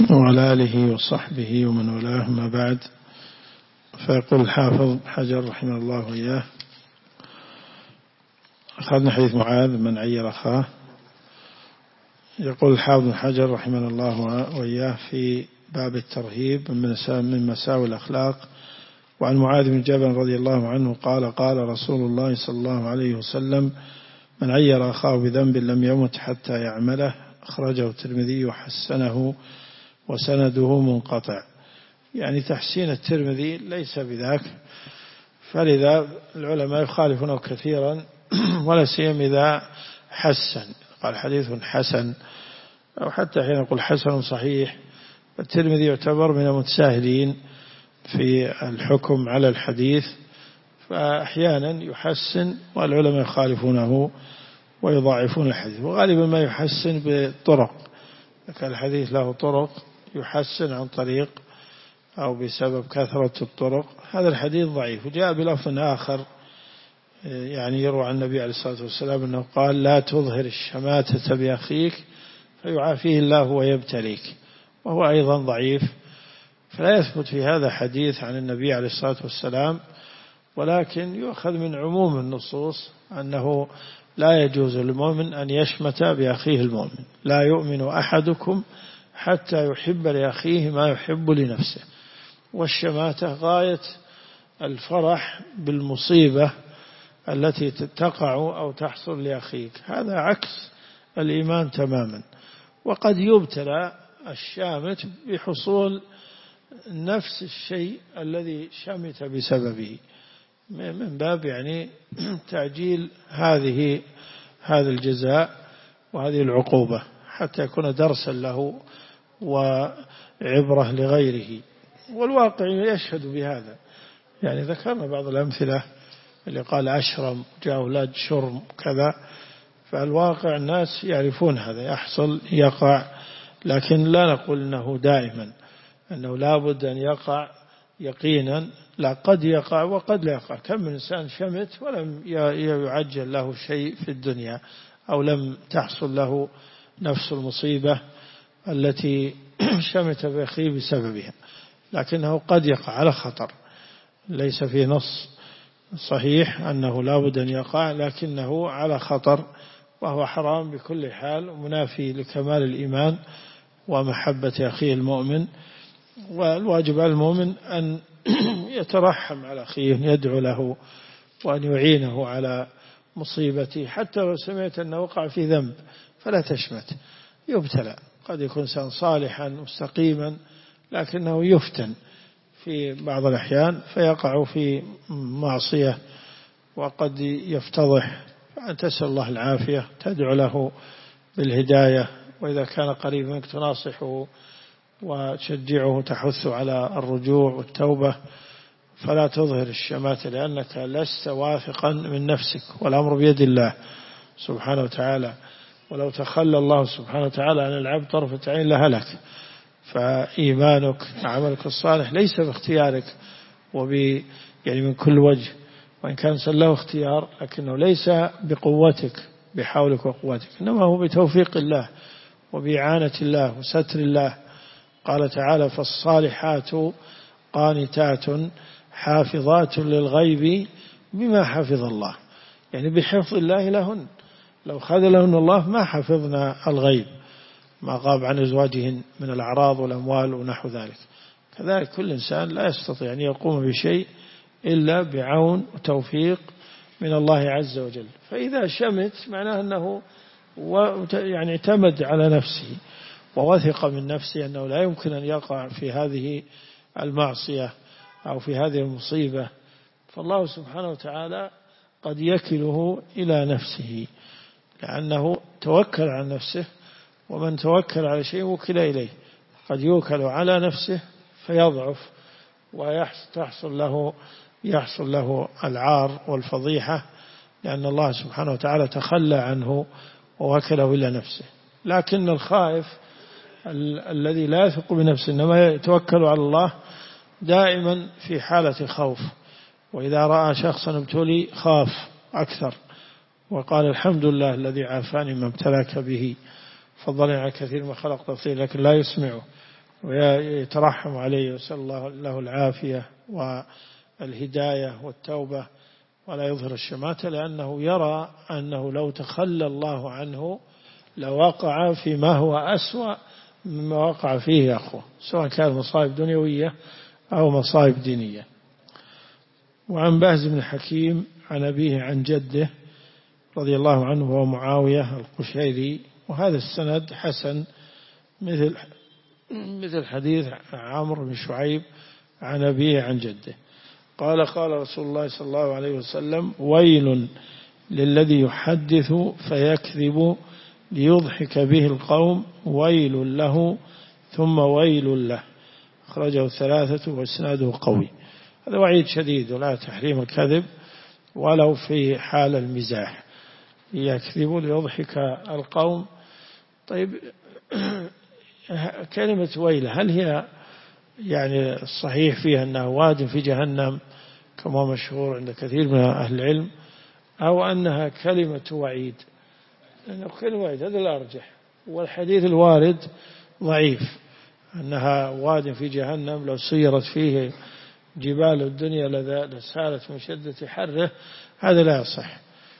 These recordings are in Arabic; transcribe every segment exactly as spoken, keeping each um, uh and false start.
وعلى آله وصحبه ومن والاه، ما بعد. فيقول الحافظ حجر رحمه الله وإياه: أخذنا حديث معاذ من عير أخاه. يقول الحافظ حجر رحمه الله وإياه في باب الترهيب من مساوي الأخلاق: وعن معاذ بن جبل رضي الله عنه قال: قال رسول الله صلى الله عليه وسلم: من عير أخاه بذنب لم يمت حتى يعمله. أخرجه الترمذي وحسنه وسنده منقطع. يعني تحسين الترمذي ليس بذاك، فلذا العلماء يخالفونه كثيرا، ولا سيما إذا حسن قال حديث حسن، أو حتى حين يقول حسن صحيح. الترمذي يعتبر من المتساهلين في الحكم على الحديث، فأحيانا يحسن والعلماء يخالفونه ويضاعفون الحديث، وغالبا ما يحسن بطرق. كان الحديث له طرق يحسن عن طريق أو بسبب كثرة الطرق. هذا الحديث ضعيف. وجاء بلفظ آخر يعني يروى عن النبي عليه الصلاة والسلام أنه قال: لا تظهر الشماتة بأخيك فيعافيه الله ويبتليك، وهو أيضا ضعيف. فلا يثبت في هذا حديث عن النبي عليه الصلاة والسلام، ولكن يؤخذ من عموم النصوص أنه لا يجوز للمؤمن أن يشمت بأخيه المؤمن. لا يؤمن أحدكم حتى يحب لأخيه ما يحب لنفسه. والشماتة غاية الفرح بالمصيبة التي تقع أو تحصل لأخيك، هذا عكس الإيمان تماما. وقد يبتلى الشامت بحصول نفس الشيء الذي شمت بسببه، من باب يعني تعجيل هذه هذا الجزاء وهذه العقوبة، حتى يكون درسا له وعبرة لغيره. والواقع يشهد بهذا. يعني ذكرنا بعض الأمثلة اللي قال أشرم جاء أولاد شرم كذا، فالواقع الناس يعرفون هذا يحصل يقع، لكن لا نقول أنه دائما أنه لابد أن يقع يقينا، لا، قد يقع وقد لا يقع. كم من إنسان شمت ولم يعجل له شيء في الدنيا، أو لم تحصل له نفس المصيبة التي شمت بأخيه بسببها، لكنه قد يقع على خطر. ليس في نص صحيح أنه لابد أن يقع، لكنه على خطر، وهو حرام بكل حال، ومنافي لكمال الإيمان ومحبة أخيه المؤمن. والواجب على المؤمن أن يترحم على أخيه، يدعو له وأن يعينه على مصيبته. حتى لو سمعت أنه وقع في ذنب فلا تشمت، يبتلى. قد يكون إنسان صالحا مستقيما، لكنه يفتن في بعض الأحيان فيقع في معصية وقد يفتضح، فأن تسأل الله العافية، تدعو له بالهداية، وإذا كان قريب منك تناصحه وتشجعه، تحث على الرجوع والتوبة. فلا تظهر الشماتة لأنك لست واثقا من نفسك، والأمر بيد الله سبحانه وتعالى. ولو تخلى الله سبحانه وتعالى عن العبد طرفة عين لهلك. فإيمانك عملك الصالح ليس باختيارك وب يعني من كل وجه، وإن كان له اختيار، لكنه ليس بقوتك بحولك وقوتك، إنما هو بتوفيق الله وبإعانة الله وستر الله. قال تعالى: فالصالحات قانتات حافظات للغيب بما حفظ الله، يعني بحفظ الله لهن. لو خذلهن الله ما حفظنا الغيب، ما غاب عن أزواجهن من الأعراض والأموال ونحو ذلك. كذلك كل إنسان لا يستطيع أن يقوم بشيء إلا بعون وتوفيق من الله عز وجل. فإذا شمت معناه أنه يعني اعتمد على نفسه ووثق من نفسه أنه لا يمكن أن يقع في هذه المعصية أو في هذه المصيبة، فالله سبحانه وتعالى قد يكله إلى نفسه، لأنه توكل على نفسه، ومن توكل على شيء وكل إليه. قد يوكل على نفسه فيضعف ويحصل له يحصل له العار والفضيحة، لأن الله سبحانه وتعالى تخلى عنه ووكله إلى نفسه. لكن الخائف ال الذي لا يثق بنفسه إنما يتوكل على الله دائما في حالة خوف، وإذا رأى شخصا ابتلي خاف أكثر وقال: الحمد لله الذي عافاني ما ابتلاك به، فضلني على كثير ما خلق تفضيلا، لكن لا يسمعه ويترحم عليه ويسأل الله له العافية والهداية والتوبة، ولا يظهر الشماتة، لأنه يرى أنه لو تخلى الله عنه لوقع فيما هو أسوأ مما وقع فيه أخوه، سواء كان مصائب دنيوية أو مصائب دينية. وعن بهز بن حكيم عن أبيه عن جده رضي الله عنه وهو معاوية القشيري، وهذا السند حسن مثل مثل حديث عمرو بن شعيب عن أبيه عن جده. قال قال رسول الله صلى الله عليه وسلم: ويل للذي يحدث فيكذب ليضحك به القوم، ويل له ثم ويل له. أخرجه الثلاثة وإسناده قوي. هذا وعيد شديد، ولا تحريم الكذب ولو في حال المزاح، يكذب ليضحك القوم. طيب كلمة ويل هل هي يعني الصحيح فيها أنها واد في جهنم كما مشهور عند كثير من أهل العلم، أو أنها كلمة وعيد؟ لأنه كلمة وعيد هذا الأرجح، والحديث الوارد ضعيف أنها واد في جهنم لو سيرت فيه جبال الدنيا لسالت من شدة حره، هذا لا يصح.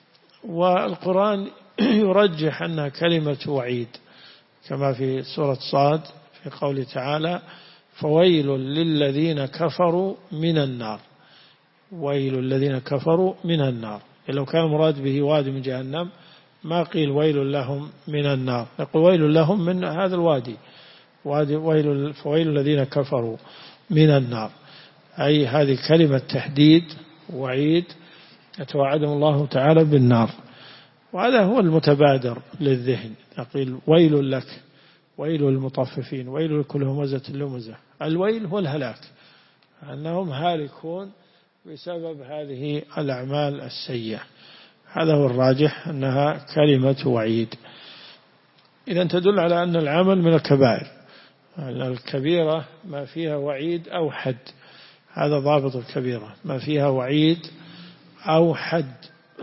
والقرآن يرجح أنها كلمة وعيد كما في سورة صاد في قوله تعالى: فويل للذين كفروا من النار. ويل الذين كفروا من النار، لو كان المراد به وادي من جهنم ما قيل ويل لهم من النار، يقول ويل لهم من هذا الوادي، وادي ويل فويل الذين كفروا من النار، أي هذه كلمة تهديد وعيد يتوعدهم الله تعالى بالنار. وهذا هو المتبادر للذهن، يقول ويل لك، ويل المطففين، ويل لكل همزة لمزة. الويل هو الهلاك، أنهم هالكون بسبب هذه الأعمال السيئة. هذا هو الراجح أنها كلمة وعيد. إذن تدل على أن العمل من الكبائر، الكبيرة ما فيها وعيد أو حد، هذا ضابط الكبيرة، ما فيها وعيد أو حد،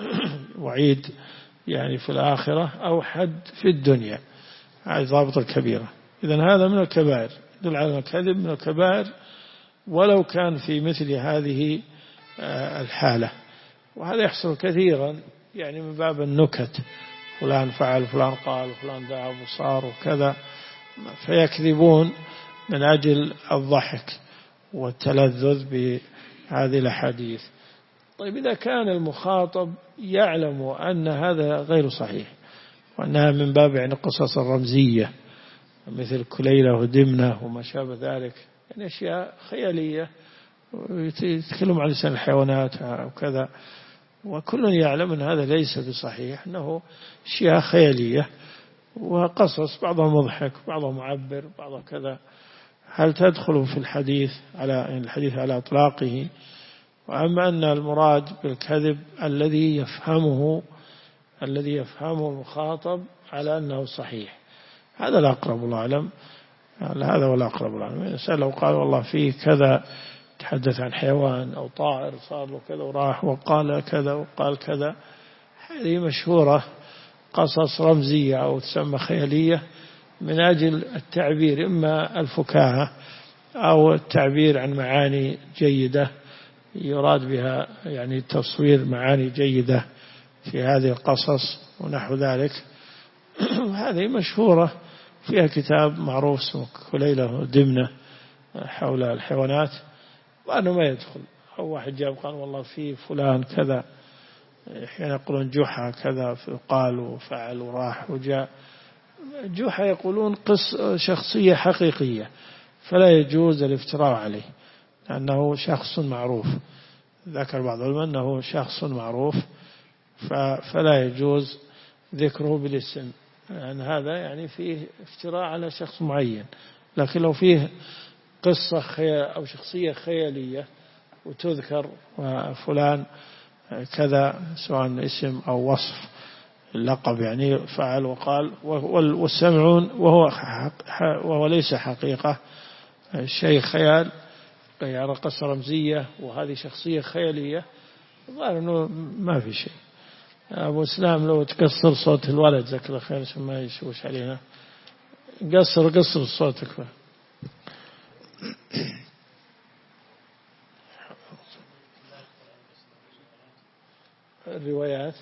وعيد يعني في الآخرة أو حد في الدنيا، هذا ضابط الكبيرة. إذن هذا من الكبائر، يدل على الكذب من الكبائر ولو كان في مثل هذه الحالة. وهذا يحصل كثيرا يعني من باب النكت، فلان فعل فلان قال فلان ذهب وصار وكذا، فيكذبون من أجل الضحك والتلذذ بهذه الأحاديث. طيب إذا كان المخاطب يعلم أن هذا غير صحيح وأنها من باب يعني قصص الرمزية مثل كليلة ودمنة وما شابه ذلك، يعني أشياء خيالية يتكلم عن لسان الحيوانات وكذا، وكل يعلم أن هذا ليس بصحيح، أنه أشياء خيالية وقصص، بعضها مضحك بعضها معبر بعضها كذا، هل تدخل في الحديث على الحديث على إطلاقه؟ وأما أن المراد بالكذب الذي يفهمه الذي يفهمه المخاطب على أنه صحيح، هذا الأقرب الله أعلم، هذا هو الأقرب الله أعلم. الإنسان لو قال والله فيه كذا، تحدث عن حيوان أو طائر صار له كذا وراح وقال كذا وقال كذا، هذه مشهورة قصص رمزية أو تسمى خيالية من أجل التعبير، إما الفكاهة أو التعبير عن معاني جيدة يراد بها يعني تصوير معاني جيدة في هذه القصص ونحو ذلك. هذه مشهورة، فيها كتاب معروف اسمه كليلة ودمنة حول الحيوانات، وأنه ما يدخل. أو واحد جاب قال والله في فلان كذا، حين يقولون جحا كذا قال وفعل وراح وجاء. جحا يقولون قص شخصية حقيقية، فلا يجوز الافتراء عليه لأنه شخص معروف، ذكر بعض العلماء أنه شخص معروف فلا يجوز ذكره بالاسم، يعني هذا يعني فيه افتراء على شخص معين. لكن لو فيه قصة خيال أو شخصية خيالية وتذكر فلان كذا، سواء اسم أو وصف اللقب يعني فعل وقال، والسمعون وهو, وهو ليس حقيقة، شيء خيال يعني قصة رمزية وهذه شخصية خيالية، ظاهر أنه ما في شيء. أبو إسلام لو تقصر صوت الولد ذكر خير ما يشوش علينا، قصر قصر صوتك. الروايات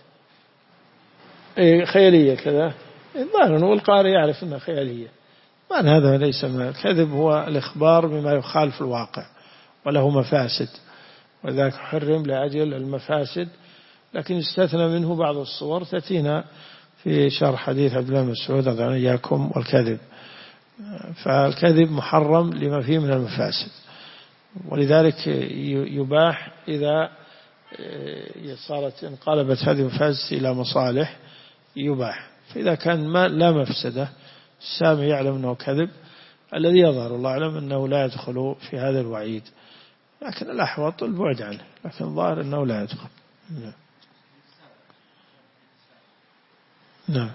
خيالية كذا، ظاهر والقارئ يعرف أنها خيالية. ما هذا ليس من الكذب، هو الإخبار بما يخالف الواقع وله مفاسد، وذاك حرم لأجل المفاسد، لكن استثنى منه بعض الصور تأتينا في شرح حديث عبد الله بن مسعود رضي الله عنه إياكم والكذب. فالكذب محرم لما فيه من المفاسد، ولذلك يباح إذا صارت انقلبت هذه المفاسد إلى مصالح يباح. فإذا كان ما لا مفسدة السامع يعلم أنه كذب، الذي يظهر الله أعلم أنه لا يدخل في هذا الوعيد، لكن الأحوط البعد عنه، لكن الظاهر أنه لا يدخل. نعم. نعم.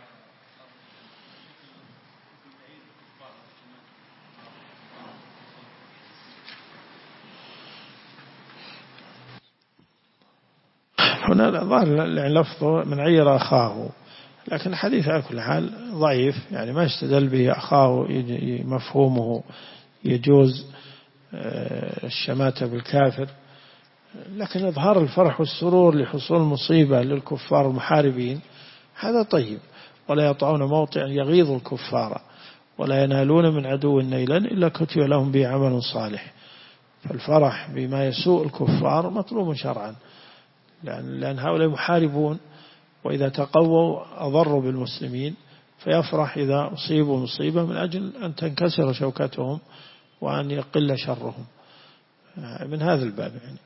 هنا ظاهر لفظه من عير أخاه، لكن الحديث على كل حال ضعيف، يعني ما استدل به أخاه مفهومه يجوز الشماتة بالكافر، لكن إظهار الفرح والسرور لحصول مصيبة للكفار المحاربين هذا طيب، ولا يطعون موطئا يغيظ الكفار ولا ينالون من عدو نيلا إلا كتب لهم به عمل صالح. فالفرح بما يسوء الكفار مطلوب شرعا، لأن, لأن هؤلاء محاربون، وإذا تقووا أضروا بالمسلمين، فيفرح إذا أصيبوا مصيبة من أجل أن تنكسر شوكتهم وأن يقل شرهم، من هذا الباب يعني.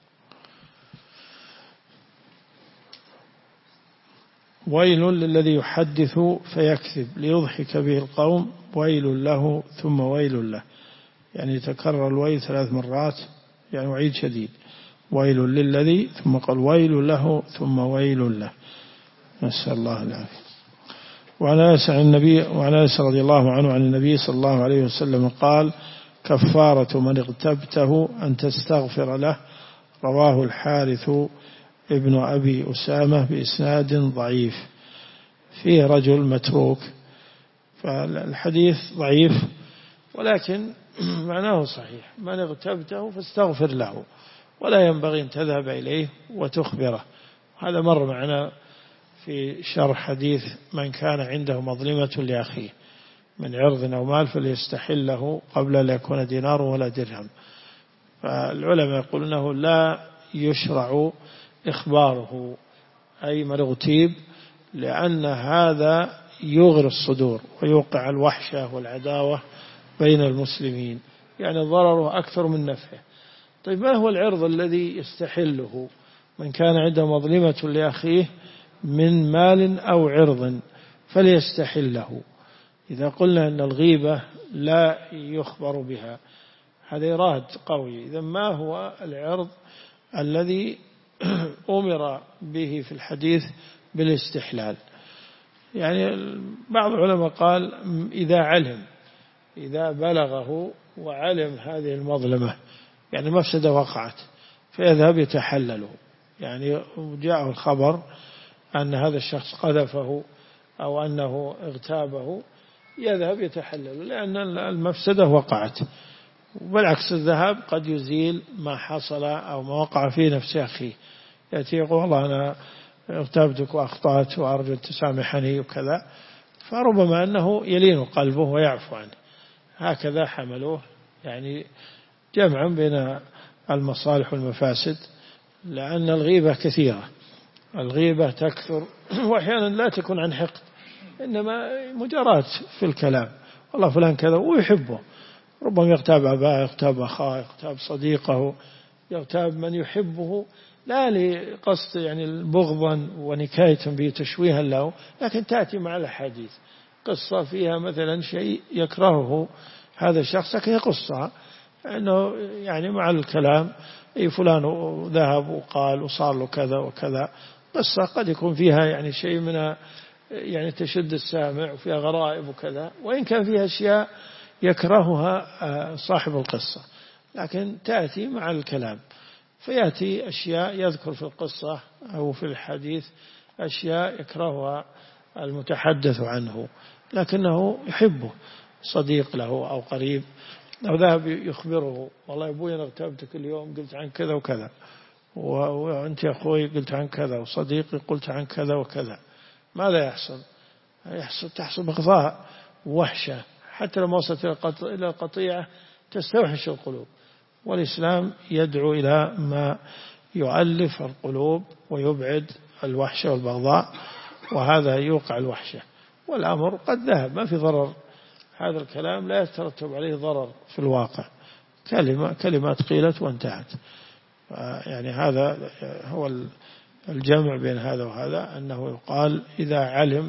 ويل للذي يحدث فيكذب ليضحك به القوم، ويل له ثم ويل له، يعني تكرر الويل ثلاث مرات، يعني وعيد شديد. ويل للذي ثم قال ويل له ثم ويل له، نسأل الله العافية. وعن أنس عن النبي وعن أنس رضي الله عنه عن النبي صلى الله عليه وسلم قال كفارة من اغتبته أن تستغفر له، رواه الحارث ابن أبي أسامة بإسناد ضعيف، فيه رجل متروك، فالحديث ضعيف ولكن معناه صحيح. من اغتبته فاستغفر له، ولا ينبغي أن تذهب إليه وتخبره. هذا مر معنا في شرح حديث من كان عنده مظلمة لأخيه من عرض أو مال فليستحله قبل أن يكون دينار ولا درهم. فالعلماء يقولون أنه لا يشرع إخباره أي من اغتيب، لأن هذا يغري الصدور ويوقع الوحشة والعداوة بين المسلمين، يعني ضرره أكثر من نفعه. طيب ما هو العرض الذي يستحله؟ من كان عنده مظلمة لأخيه من مال أو عرض فليستحله. إذا قلنا أن الغيبة لا يخبر بها هذا إراد قوي، إذا ما هو العرض الذي أمر به في الحديث بالاستحلال؟ يعني بعض العلماء قال إذا علم، إذا بلغه وعلم هذه المظلمة، يعني مفسدة وقعت، فيذهب يتحلله. يعني جاءه الخبر أن هذا الشخص قذفه أو أنه اغتابه، يذهب يتحلل لأن المفسدة وقعت. وبالعكس الذهاب قد يزيل ما حصل أو ما وقع في نفس أخيه، يأتي يقول والله أنا اغتابتك وأخطأت وأرجو أن تسامحني وكذا، فربما أنه يلين قلبه ويعفو عنه. هكذا حملوه، يعني جمعا بين المصالح والمفاسد، لأن الغيبة كثيرة، الغيبة تكثر وأحيانا لا تكون عن حقد، إنما مجرات في الكلام، والله فلان كذا ويحبه، ربما يغتاب أباه، يغتاب أخاه، يغتاب صديقه، يغتاب من يحبه، لا لقصد يعني بغضا ونكاية به تشويها له، لكن تأتي مع الحديث قصة فيها مثلا شيء يكرهه هذا الشخص، لكن يقصها أنه يعني مع الكلام أي فلان ذهب وقال وصار له كذا وكذا، قصة قد يكون فيها يعني شيء من يعني تشد السامع وفيها غرائب وكذا، وإن كان فيها أشياء يكرهها صاحب القصة، لكن تأتي مع الكلام. فيأتي أشياء يذكر في القصة أو في الحديث أشياء يكرهها المتحدث عنه، لكنه يحبه، صديق له أو قريب، أو ذهب يخبره والله يا أبوي أنا اغتابتك اليوم قلت عن كذا وكذا، وأنت يا أخوي قلت عن كذا، وصديقي قلت عن كذا وكذا، ماذا يحصل؟ يحصل تحصل بغضاء ووحشة، حتى لما وصلت إلى القطيعة تستوحش القلوب. والإسلام يدعو إلى ما يؤلف القلوب ويبعد الوحشة والبغضاء، وهذا يوقع الوحشة. والأمر قد ذهب، ما في ضرر، هذا الكلام لا يترتب عليه ضرر في الواقع، كلمة كلمات قيلت وانتهت. يعني هذا هو الجمع بين هذا وهذا، أنه يقال إذا علم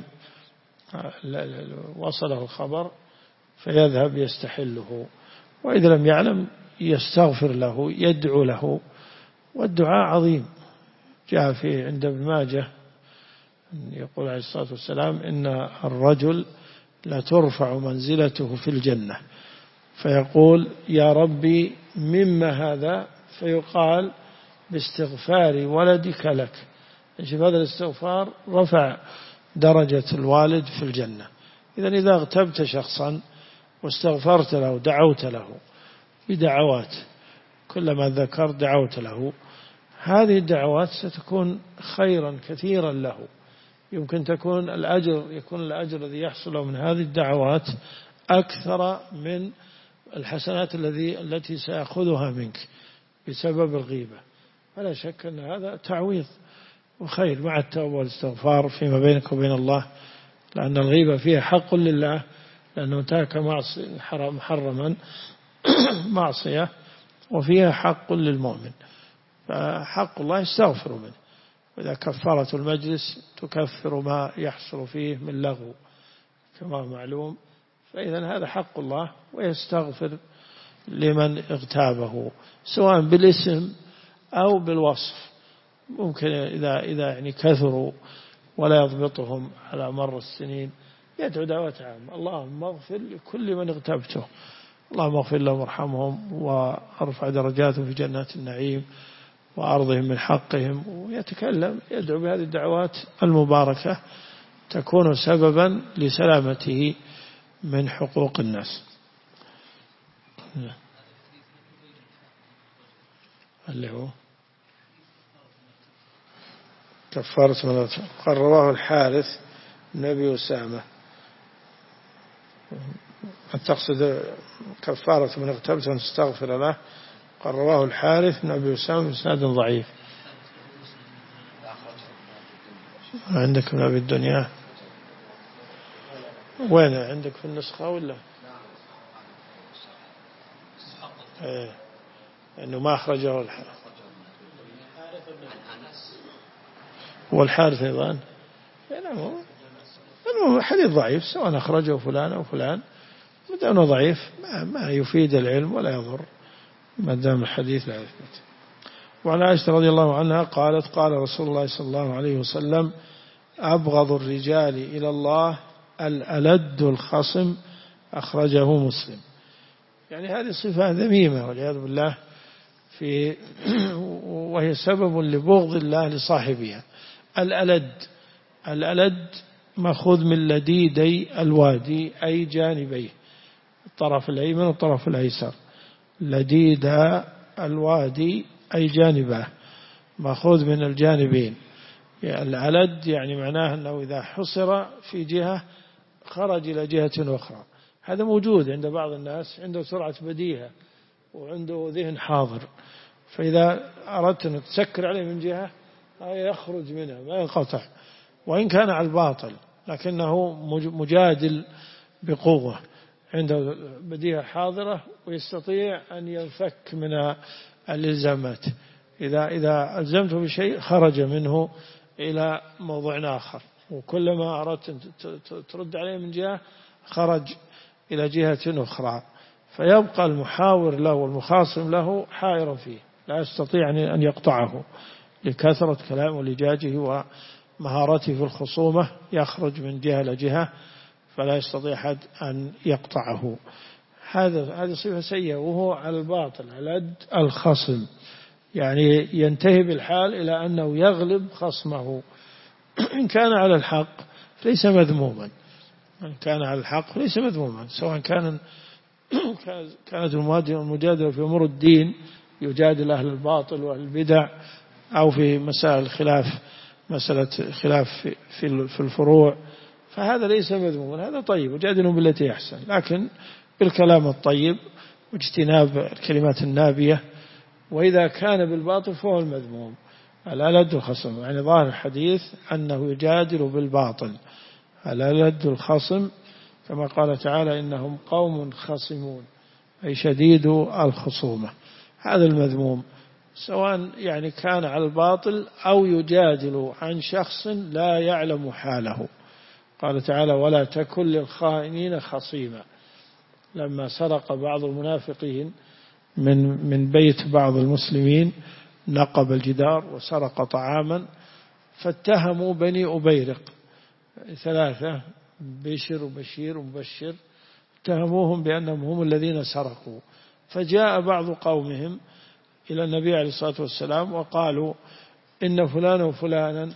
وصله الخبر فيذهب يستحله، وإذا لم يعلم يستغفر له، يدعو له. والدعاء عظيم، جاء في عند ابن ماجه يقول عليه الصلاة والسلام إن الرجل لا ترفع منزلته في الجنة فيقول يا ربي مما هذا، فيقال باستغفار ولدك لك. شوف هذا الاستغفار رفع درجة الوالد في الجنة. إذن إذا اغتبت شخصا واستغفرت له دعوت له بدعوات، كلما ذكر دعوت له، هذه الدعوات ستكون خيرا كثيرا له، يمكن تكون الأجر يكون الأجر الذي يحصل من هذه الدعوات أكثر من الحسنات الذي التي سيأخذها منك بسبب الغيبة. فلا شك أن هذا تعويض وخير مع التوبة والاستغفار فيما بينك وبين الله، لأن الغيبة فيها حق لله، لأنه انتهك محرما معصية، وفيها حق للمؤمن، فحق الله يستغفر منه. وإذا كفارة المجلس تكفر ما يحصل فيه من لغو كما معلوم، فإذا هذا حق الله ويستغفر لمن اغتابه سواء بالاسم أو بالوصف. ممكن إذا إذا يعني كثروا ولا يضبطهم على مر السنين يدعو دعوة عامة، اللهم اغفر لكل من اغتبته، اللهم اغفر لهم وارحمهم وارفع درجاتهم في جنات النعيم وأرضهم من حقهم. ويتكلم يدعو بهذه الدعوات المباركة تكون سببا لسلامته من حقوق الناس. اللي هو كفارة من قال رواه الحارث نبي أسامة. تقصد كفارة من اغتبت أن تستغفر له، قال رواه الحارث نبي أسامة بسند ضعيف. عندك من أبي الدنيا وين عندك في النسخة ولا ايه انه ما اخرجه الحارث والحارث ايضا انه حديث ضعيف، سواء اخرجه فلان او فلان ما دام ضعيف ما يفيد العلم ولا يضر ما دام الحديث لا يثبت. وعن عائشة رضي الله عنها قالت قال رسول الله صلى الله عليه وسلم أبغض الرجال إلى الله الألد الخصم، أخرجه مسلم. يعني هذه صفة ذميمة والعياذ بالله، في وهي سبب لبغض الله لصاحبها. الألد الألد مأخوذ من لديدي الوادي أي جانبيه، الطرف الأيمن والطرف الأيسر. لديد الوادي أي جانبه، مأخوذ من الجانبين. الألد يعني معناه أنه إذا حصر في جهة خرج إلى جهة أخرى. هذا موجود عند بعض الناس، عنده سرعة بديهة وعنده ذهن حاضر، فإذا أردت أن تسكر عليه من جهة يخرج منها ما ينقطع، وإن كان على الباطل لكنه مجادل بقوة، عنده بديهة حاضرة ويستطيع أن ينفك من الإلزامات. إذا إذا ألزمته بشيء خرج منه إلى موضوع آخر، وكلما أردت أن ترد عليه من جهة خرج إلى جهة أخرى، فيبقى المحاور له والمخاصم له حائرا فيه، لا يستطيع أن يقطعه لكثرة كلامه ولجاجه ومهارته في الخصومة، يخرج من جهة لجهة فلا يستطيع أحد أن يقطعه. هذا هذه صفة سيئة، وهو على الباطل على الخصم، يعني ينتهي بالحال إلى أنه يغلب خصمه. إن كان على الحق ليس مذموما، إن كان على الحق ليس مذموما، سواء كان كانت المجادلة في أمور الدين يجادل أهل الباطل وأهل البدع أو في مسائل خلاف، مسألة خلاف في في الفروع، فهذا ليس مذموما، هذا طيب، وجادلوا بالتي أحسن، لكن بالكلام الطيب واجتناب الكلمات النابية. وإذا كان بالباطل فهو المذموم الألد الخصم، يعني ظاهر الحديث أنه يجادل بالباطل، الألد الخصم كما قال تعالى إنهم قوم خصمون، أي شديد الخصومة، هذا المذموم، سواء يعني كان على الباطل أو يجادل عن شخص لا يعلم حاله. قال تعالى ولا تكن للخائنين خصيما، لما سرق بعض المنافقين من من بيت بعض المسلمين، نقب الجدار وسرق طعاما، فاتهموا بني أبيرق ثلاثة، بشر وبشير ومبشر، اتهموهم بأنهم هم الذين سرقوا، فجاء بعض قومهم إلى النبي عليه الصلاة والسلام وقالوا إن فلان وفلانا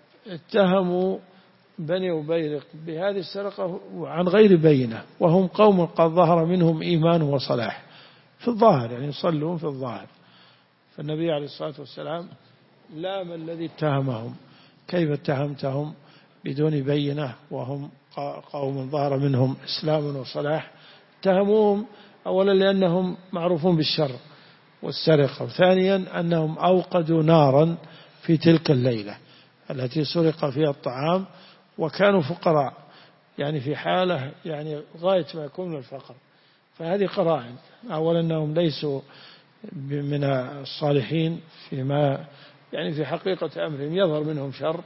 اتهموا بني أبيرق بهذه السرقة عن غير بينة، وهم قوم قد ظهر منهم إيمان وصلاح في الظاهر، يعني يصلون في الظاهر. فالنبي عليه الصلاة والسلام لام الذي اتهمهم، كيف اتهمتهم بدون بينة وهم قوم ظهر منهم إسلام وصلاح؟ اتهموهم أولا لأنهم معروفون بالشر والسرقة، وثانيا أنهم أوقدوا نارا في تلك الليلة التي سرق فيها الطعام، وكانوا فقراء، يعني في حالة يعني غاية ما يكون من الفقر. فهذه قرائن، أولا أنهم ليسوا من الصالحين فيما يعني في حقيقة أمرهم يظهر منهم شر،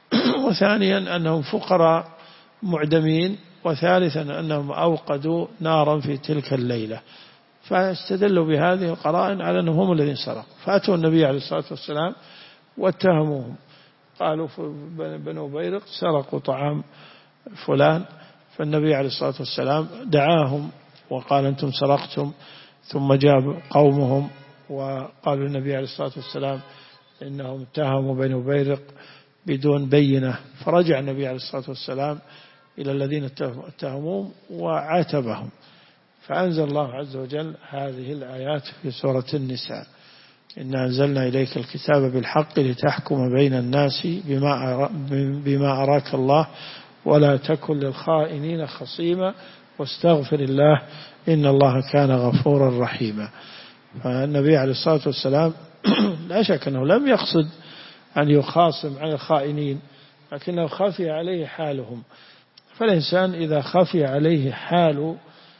وثانيا أنهم فقراء معدمين، وثالثا أنهم أوقدوا نارا في تلك الليلة. فاستدلوا بهذه القرائن على أنهم هم الذين سرقوا، فأتوا النبي عليه الصلاة والسلام واتهموهم، قالوا بنو بيرق سرقوا طعام فلان، فالنبي عليه الصلاة والسلام دعاهم وقال أنتم سرقتم، ثم جاء قومهم وقالوا النبي عليه الصلاة والسلام إنهم اتهموا بنو بيرق بدون بينة، فرجع النبي عليه الصلاة والسلام إلى الذين اتهموهم وعاتبهم، فأنزل الله عز وجل هذه الآيات في سورة النساء إنا أنزلنا إليك الكتاب بالحق لتحكم بين الناس بما بما أراك الله ولا تكن للخائنين خصيما واستغفر الله إن الله كان غفورا رحيما. فالنبي عليه الصلاة والسلام لا شك أنه لم يقصد أن يخاصم على الخائنين، لكنه خفي عليه حالهم. فالإنسان إذا خفي عليه حال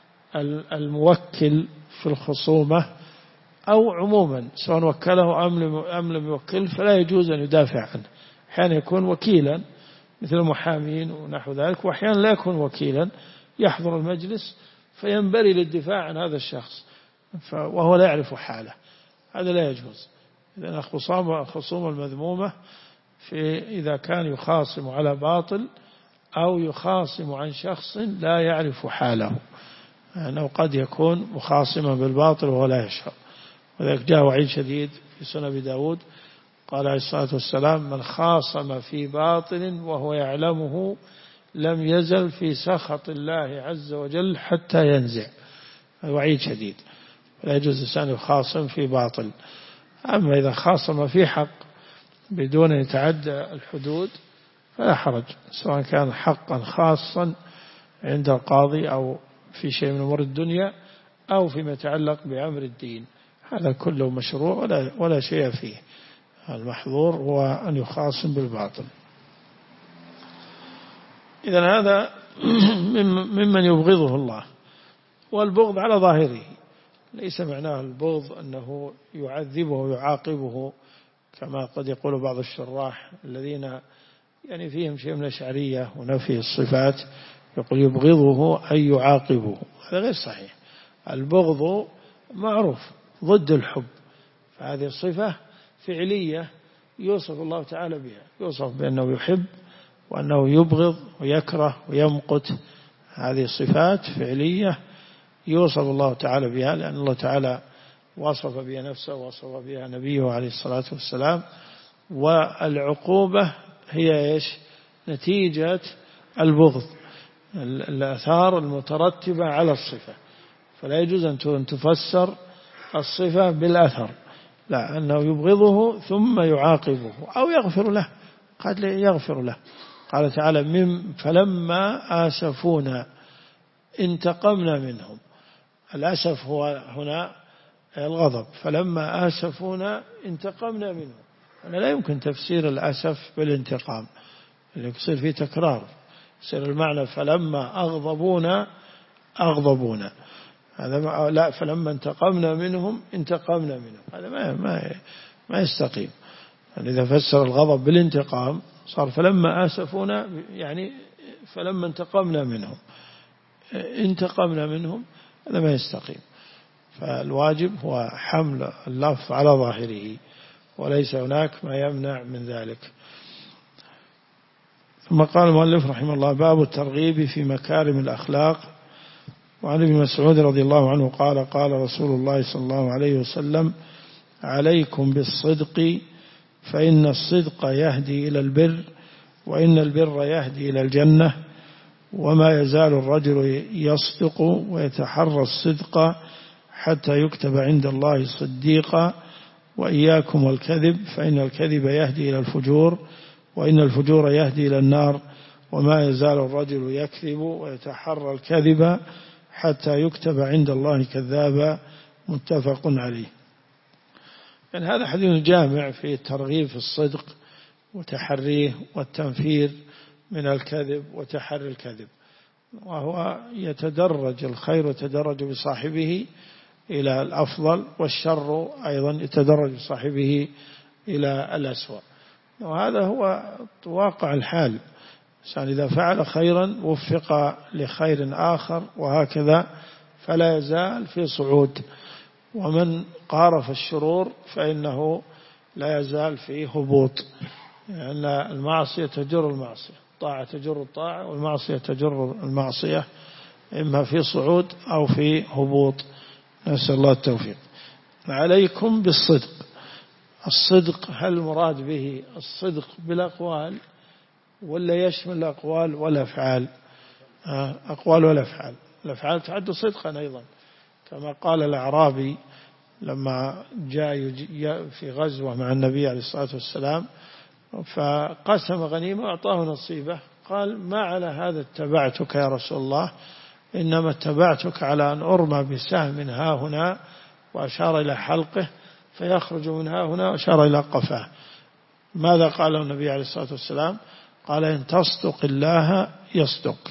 الموكل في الخصومة أو عموما سواء وكله أم لم يوكل، فلا يجوز أن يدافع عنه. أحيانا يكون وكيلا مثل المحامين ونحو ذلك، وأحيانا لا يكون وكيلا، يحضر المجلس فينبري للدفاع عن هذا الشخص وهو لا يعرف حاله، هذا لا يجوز. إذن الخصومة المذمومة في إذا كان يخاصم على باطل أو يخاصم عن شخص لا يعرف حاله، أنه قد يكون مخاصما بالباطل وهو لا يشعر. وذلك جاء وعيد شديد في سنن أبي داود قال عليه الصلاة والسلام من خاصم في باطل وهو يعلمه لم يزل في سخط الله عز وجل حتى ينزع، وعيد شديد، لا يجوز الإنسان يخاصم في باطل. أما إذا خاصم في حق بدون أن يتعدى الحدود فلا حرج، سواء كان حقا خاصا عند القاضي أو في شيء من أمور الدنيا أو فيما يتعلق بأمر الدين، هذا كله مشروع ولا, ولا شيء فيه. المحظور هو أن يخاصم بالباطل. إذن هذا ممن يبغضه الله، والبغض على ظاهره، ليس معناه البغض أنه يعذبه ويعاقبه كما قد يقول بعض الشراح الذين يعني فيهم شيء من الأشعرية ونفي الصفات، يقول يبغضه أي يعاقبه، هذا غير صحيح. البغض معروف ضد الحب، فهذه الصفة فعلية يوصف الله تعالى بها، يوصف بأنه يحب وأنه يبغض ويكره ويمقت، هذه صفات فعلية يوصف الله تعالى بها، لأن الله تعالى وصف بها نفسه ووصف بها نبيه عليه الصلاة والسلام. والعقوبة هي إيش؟ نتيجة البغض، الآثار المترتبة على الصفة، فلا يجوز أن تفسر الصفة بالأثر، لا، أنه يبغضه ثم يعاقبه أو يغفر له، قد يغفر له. قال تعالى من فلما آسفونا انتقمنا منهم. الأسف هو هنا الغضب، فلما آسفونا انتقمنا منهم. أنا لا يمكن تفسير الأسف بالانتقام، اللي يصير فيه تكرار، يصير المعنى فلما أغضبونا أغضبونا، هذا لا، فلما انتقمنا منهم انتقمنا منهم، هذا ما ما ما يستقيم. يعني إذا فسر الغضب بالانتقام صار فلما آسفونا، يعني فلما انتقمنا منهم انتقمنا منهم، هذا ما يستقيم. فالواجب هو حمل اللفظ على ظاهره، وليس هناك ما يمنع من ذلك. ثم قال المؤلف رحمه الله: باب الترغيب في مكارم الأخلاق. وعن ابن مسعود رضي الله عنه قال: قال رسول الله صلى الله عليه وسلم: عليكم بالصدق فإن الصدق يهدي إلى البر، وإن البر يهدي إلى الجنة، وما يزال الرجل يصدق ويتحرى الصدق حتى يكتب عند الله صديقا، وإياكم والكذب فإن الكذب يهدي إلى الفجور، وإن الفجور يهدي إلى النار، وما يزال الرجل يكذب ويتحرى الكذب حتى يكتب عند الله كذابا، متفق عليه. يعني هذا حديث جامع في الترغيب في الصدق وتحريه والتنفير من الكذب وتحري الكذب، وهو يتدرج الخير ويتدرج بصاحبه إلى الأفضل، والشر أيضا يتدرج بصاحبه إلى الأسوأ. وهذا هو واقع الحال. الإنسان إذا فعل خيرا وفق لخير آخر، وهكذا فلا يزال في صعود. ومن قارف الشرور فإنه لا يزال في هبوط، لأن يعني المعصية تجر المعصية، الطاعة تجر الطاعة، والمعصية تجر المعصية، إما في صعود أو في هبوط. نسأل الله التوفيق. عليكم بالصدق. الصدق هل المراد به الصدق بالأقوال ولا يشمل الأقوال والأفعال؟ أقوال والأفعال. الأفعال تعد صدقا أيضا، كما قال الأعرابي لما جاء في غزوة مع النبي عليه الصلاة والسلام فقسم غنيمة وأعطاه نصيبه، قال: ما على هذا اتبعتك يا رسول الله، إنما اتبعتك على أن أرمى بسهم ها هنا، وأشار إلى حلقه فيخرج من ها هنا، وأشار إلى قفاه. ماذا قال النبي عليه الصلاة والسلام؟ قال: إن تصدق الله يصدق.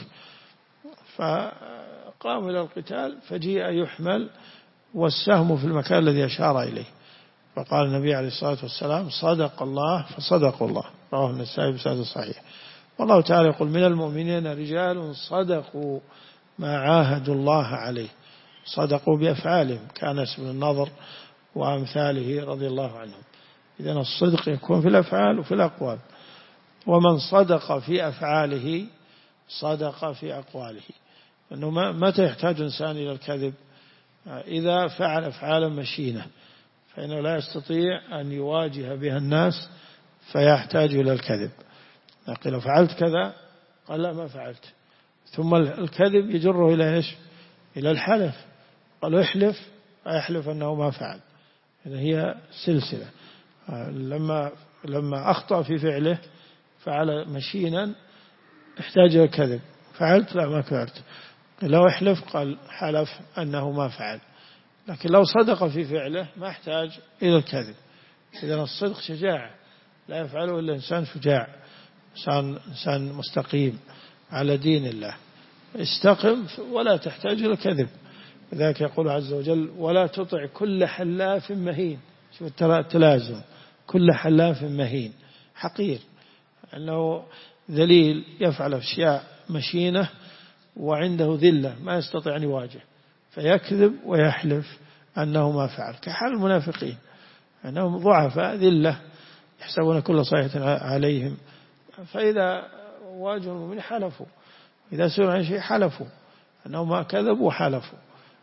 فقام إلى القتال، فجيء يحمل والسهم في المكان الذي أشار إليه، فقال النبي عليه الصلاة والسلام: صدق الله فصدقوا الله. رواه النسائي بسند صحيح. والله تعالى يقول: من المؤمنين رجال صدقوا ما عاهدوا الله عليه. صدقوا بأفعالهم، كأنس بن النضر وأمثاله رضي الله عنهم. إذن الصدق يكون في الأفعال وفي الأقوال. ومن صدق في أفعاله صدق في أقواله. أنه متى يحتاج إنسان إلى الكذب؟ إذا فعل أفعالا مشينة، فإنه لا يستطيع أن يواجه بها الناس فيحتاج إلى الكذب. لكن لو فعلت كذا قال: لا، ما فعلت. ثم الكذب يجره إلى إيش؟ إلى الحلف. قالوا: احلف، أيحلف أنه ما فعل. هي سلسلة. لما لما أخطأ في فعله، فعل مشينا، احتاج إلى الكذب. فعلت؟ لا، ما فعلت. لو احلف، قال حلف أنه ما فعل. لكن لو صدق في فعله ما احتاج إلى الكذب. إذن الصدق شجاعة، لا يفعله إلا إنسان شجاع، إنسان, إنسان مستقيم على دين الله. استقم ولا تحتاج إلى الكذب. لذلك يقول عز وجل: ولا تطع كل حلاف مهين. شوف التلازم، كل حلاف مهين، حقير، أنه ذليل، يفعل أشياء مشينة وعنده ذلة، ما يستطيع أن يواجه، فيكذب ويحلف أنه ما فعل، كحال المنافقين، أنهم ضعفاء ذلة يحسبون كل صيحة عليهم، فإذا واجهوا المؤمنين حلفوا، إذا سئلوا عن شيء حلفوا أنهم ما كذبوا وحلفوا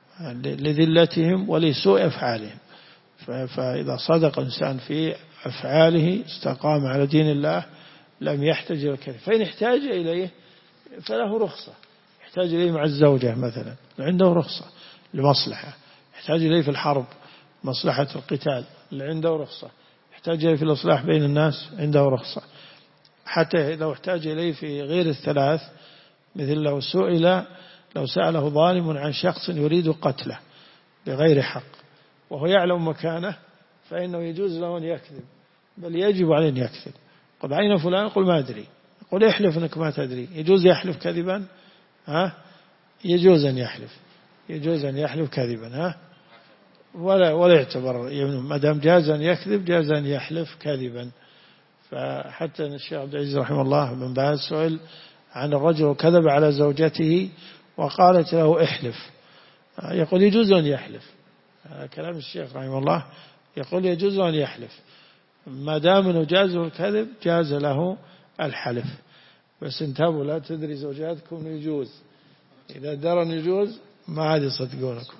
لذلتهم ولسوء أفعالهم. فإذا صدق إنسان في أفعاله استقام على دين الله لم يحتاج إلى الكذب. فإن احتاج إليه فله رخصة، يحتاج إليه مع الزوجة مثلا عنده رخصة لمصلحة، يحتاج إليه في الحرب مصلحة القتال اللي عنده رخصة، يحتاج في الإصلاح بين الناس عنده رخصة، حتى لو احتاج إليه في غير الثلاث، مثل لو سئل لو سأله ظالم عن شخص يريد قتله بغير حق وهو يعلم مكانه، فإنه يجوز له أن يكذب، بل يجب عليه أن يكذب. قل أين فلان؟ قل ما أدري. قل احلف أنك ما تدري. يجوز يحلف كذبا؟ ها؟ يجوز أن يحلف، يجوز أن يحلف كذبا، ها؟ ولا ولا يعتبر يعني ما دام جاز أن يكذب جاز أن يحلف كذبا. فحتى الشيخ عبد العزيز رحمه الله بن باز سئل عن الرجل كذب على زوجته وقالت له احلف، يقول يجوز أن يحلف. كلام الشيخ رحمه الله يقول يجوز أن يحلف ما دام أنه جاز الكذب جاز له الحلف. بس انتبهوا لا تدري زوجاتكم يجوز، إذا درى يجوز ما عاد يصدقونكم.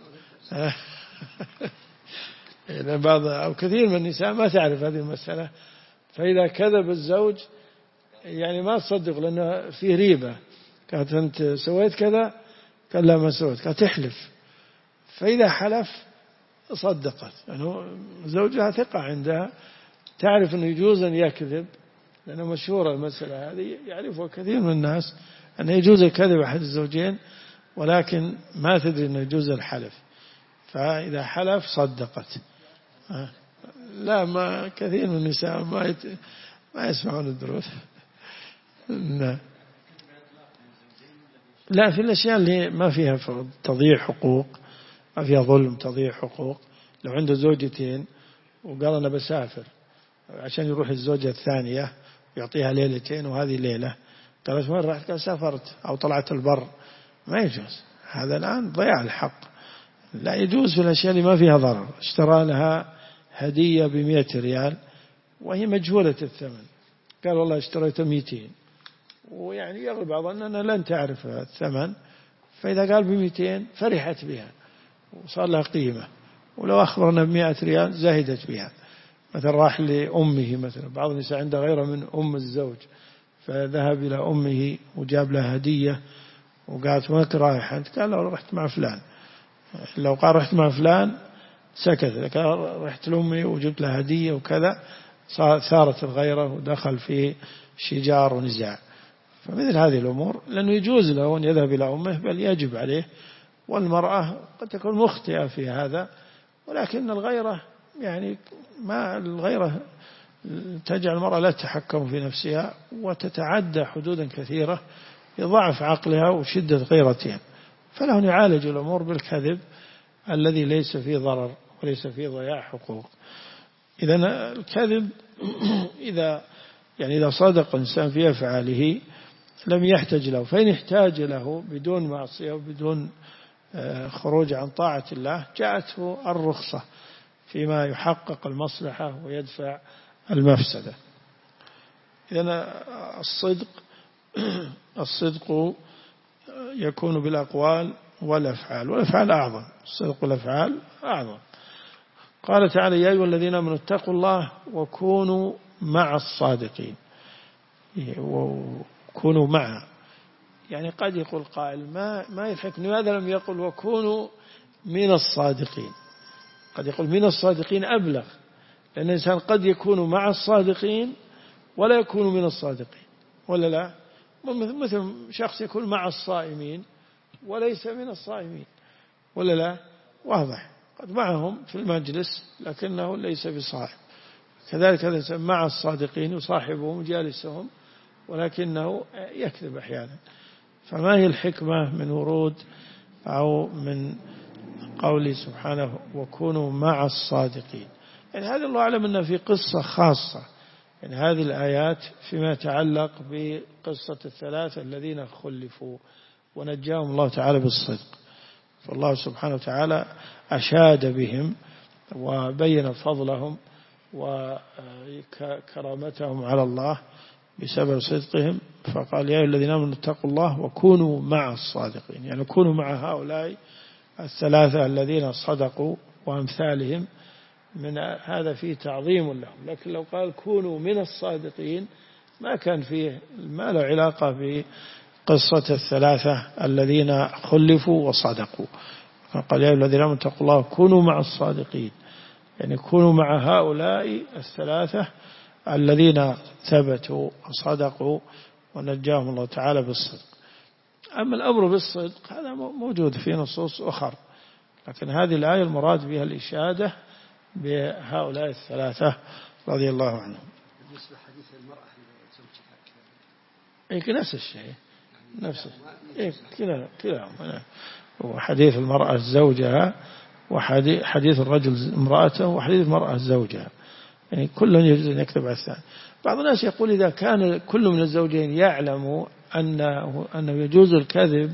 إذا بعض أو كثير من النساء ما تعرف هذه المسألة، فإذا كذب الزوج يعني ما تصدق لأنه فيه ريبة، قالت أنت سويت كذا، قال لا ما سويت، قالت تحلف، فإذا حلف صدقت، يعني زوجها ثقة عندها تعرف أنه يجوز أن يكذب، لأنه مشهورة المسألة هذه يعرفها كثير من الناس أنه يجوز الكذب أحد الزوجين، ولكن ما تدري أنه يجوز الحلف، فإذا حلف صدقت. لا ما كثير من النساء ما يت... ما يسمعون الدروس. لا في الأشياء اللي ما فيها تضييع حقوق، ما فيها ظلم تضييع حقوق. لو عنده زوجتين وقال أنا بسافر عشان يروح الزوجة الثانية يعطيها ليلتين وهذه ليلة، قالت وين رحت؟ قال سافرت أو طلعت البر، ما يجوز، هذا الآن ضياع الحق. لا يجوز في الأشياء اللي ما فيها ضرر. اشترى لها هدية بمئة ريال وهي مجهولة الثمن، قال والله اشتريته مئتين، ويعني يغلب ظننا لن تعرف الثمن، فإذا قال بمئتين فرحت بها وصار لها قيمة، ولو أخبرنا بمئة ريال زاهدت بها. مثلا راح لأمه، مثلا بعض النساء عنده غيره من أم الزوج، فذهب إلى أمه وجاب لها هدية وقالت وينك رايح أنت؟ قال له رحت مع فلان. لو قال رحت مع فلان سكت، لكن رحت لأمي وجبت لها هدية وكذا ثارت الغيرة ودخل في شجار ونزاع. فمثل هذه الأمور لأنه يجوز له أن يذهب إلى أمه، بل يجب عليه، والمرأة قد تكون مخطئة في هذا، ولكن الغيرة يعني ما الغيرة تجعل المرأة لا تتحكم في نفسها وتتعدى حدودا كثيرة لضعف عقلها وشدة غيرتها، فله أن يعالج الأمور بالكذب الذي ليس فيه ضرر وليس فيه ضياع حقوق. إذن الكذب إذا يعني إذا صدق الإنسان في أفعاله لم يحتاج له، فإن احتاج له بدون معصية وبدون خروج عن طاعة الله جاءته الرخصة فيما يحقق المصلحة ويدفع المفسدة. إذن الصدق الصدق يكون بالأقوال والأفعال، والأفعال أعظم، الصدق والأفعال أعظم. قال تعالى يا أيها الذين آمنوا اتقوا الله وكونوا مع الصادقين. وكونوا مع، يعني قد يقول قائل ما ما يضحكني لماذا لم يقل وكونوا من الصادقين؟ قد يقول من الصادقين أبلغ، لأن الإنسان قد يكون مع الصادقين ولا يكون من الصادقين، ولا لا؟ مثل شخص يكون مع الصائمين وليس من الصائمين، ولا لا؟ واضح، قد معهم في المجلس لكنه ليس بصائم. كذلك الإنسان مع الصادقين يصاحبهم وجالسهم ولكنه يكذب أحيانا. فما هي الحكمة من ورود أو من قوله سبحانه وكونوا مع الصادقين؟ يعني هذا الله أعلم أنه في قصة خاصة، يعني هذه الآيات فيما يتعلق بقصة الثلاثة الذين خلفوا ونجاهم الله تعالى بالصدق، فالله سبحانه وتعالى أشاد بهم وبين فضلهم وكرامتهم على الله بسبب صدقهم، فقال يا أيها الذين آمنوا اتقوا الله وكونوا مع الصادقين، يعني كونوا مع هؤلاء الثلاثة الذين صدقوا وأمثالهم، من هذا فيه تعظيم لهم. لكن لو قال كونوا من الصادقين ما كان فيه، ما له علاقة بقصة الثلاثة الذين خلفوا وصدقوا. قال يا أيها الذين آمنوا اتقوا الله وكونوا مع الصادقين. يعني يكونوا مع هؤلاء الثلاثة الذين ثبتوا وصدقوا ونجاهم الله تعالى بالصدق. أما الأمر بالصدق هذا موجود في نصوص أخرى، لكن هذه الآية المراد بها الإشادة بهؤلاء الثلاثة رضي الله عنهم. بالنسبة لحديث المرأة لزوجها إيه نفس الشيء، نفس إيه كلا كلاهما، وحديث المرأة زوجها وحديث الرجل امرأته وحديث المرأة زوجها، يعني كل يجوز أن يكتب على الثاني. بعض الناس يقول إذا كان كل من الزوجين يعلم أنه, أنه يجوز الكذب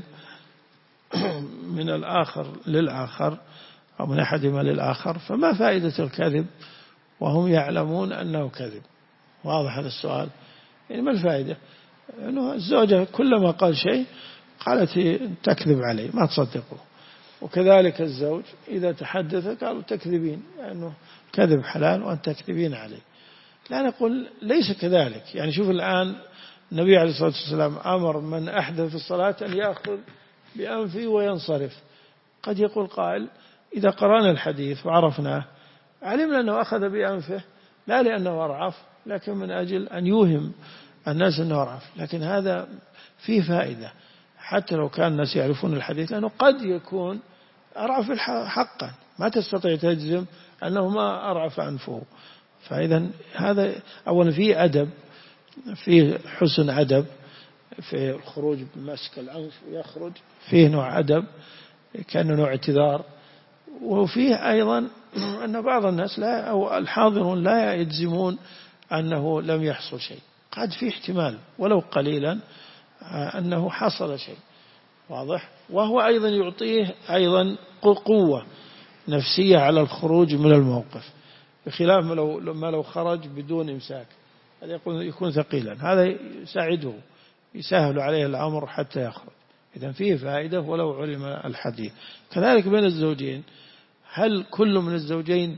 من الآخر للآخر أو من أحدهما للآخر فما فائدة الكذب وهم يعلمون أنه كذب؟ واضح هذا السؤال؟ يعني ما الفائدة؟ أنه الزوجة كلما قال شيء قالت تكذب عليه ما تصدقه، وكذلك الزوج إذا تحدث قالوا تكذبين لأنه يعني كذب حلال وأن تكذبين عليه. لا نقول ليس كذلك. يعني شوف الآن النبي عليه الصلاة والسلام أمر من أحدث في الصلاة أن يأخذ بأنفه وينصرف. قد يقول قائل إذا قرأنا الحديث وعرفناه علمنا أنه أخذ بأنفه لا لأنه أرعف لكن من أجل أن يوهم الناس أنه أرعف، لكن هذا فيه فائدة حتى لو كان الناس يعرفون الحديث، لأنه قد يكون أرعف حقا ما تستطيع تجزم أنه ما أرعف أنفه. فإذا هذا أولا فيه أدب، فيه حسن أدب في الخروج بمسك الأنف ويخرج، فيه نوع أدب كأنه نوع اعتذار. وفيه أيضا أن بعض الناس لا أو الحاضرون لا يجزمون أنه لم يحصل شيء، قد في احتمال ولو قليلا أنه حصل شيء، واضح. وهو أيضا يعطيه أيضا قوة نفسية على الخروج من الموقف، بخلاف ما لو, ما لو خرج بدون إمساك هذا يكون, يكون ثقيلا، هذا يساعده يسهل عليه الأمر حتى يخرج. إذن فيه فائدة ولو علم الحديث. كذلك بين الزوجين، هل كل من الزوجين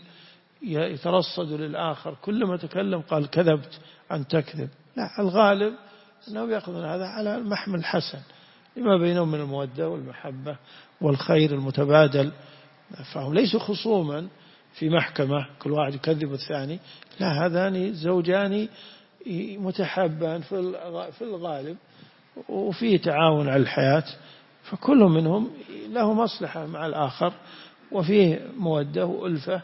يترصد للآخر كلما تكلم قال كذبت أن تكذب؟ لا، الغالب أنهم يأخذون هذا على المحمل الحسن لما بينهم من المودة والمحبة والخير المتبادل، فهم ليسوا خصوما في محكمة كل واحد يكذب الثاني، لا، هذان زوجان متحبان في الغالب وفيه تعاون على الحياة، فكل منهم له مصلحة مع الآخر وفيه مودة وألفة،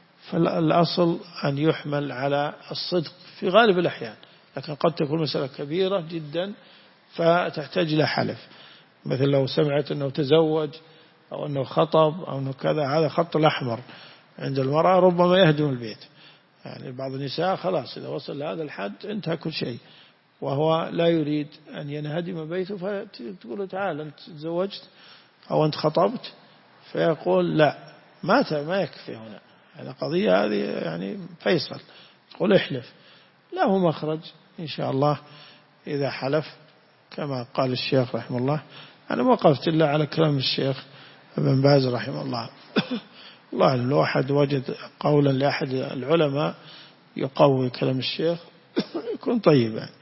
فالأصل أن يحمل على الصدق في غالب الأحيان، لكن قد تكون مسألة كبيرة جدا فتحتاج إلى حلف، مثل لو سمعت أنه تزوج أو أنه خطب أو أنه كذا، هذا خط الأحمر عند المرأة ربما يهدم البيت. يعني بعض النساء خلاص إذا وصل لهذا الحد انتهى كل شيء، وهو لا يريد أن ينهدم بيته، فتقول تعال أنت تزوجت أو أنت خطبت، فيقول لا ما ما يكفي هنا، يعني قضية هذه يعني فيصل، تقول احلف، له مخرج إن شاء الله إذا حلف كما قال الشيخ رحمه الله. أنا ما وقفت إلا على كلام الشيخ ابن باز رحمه الله الله لو أحد وجد قولا لأحد العلماء يقوي كلام الشيخ يكون طيب يعني.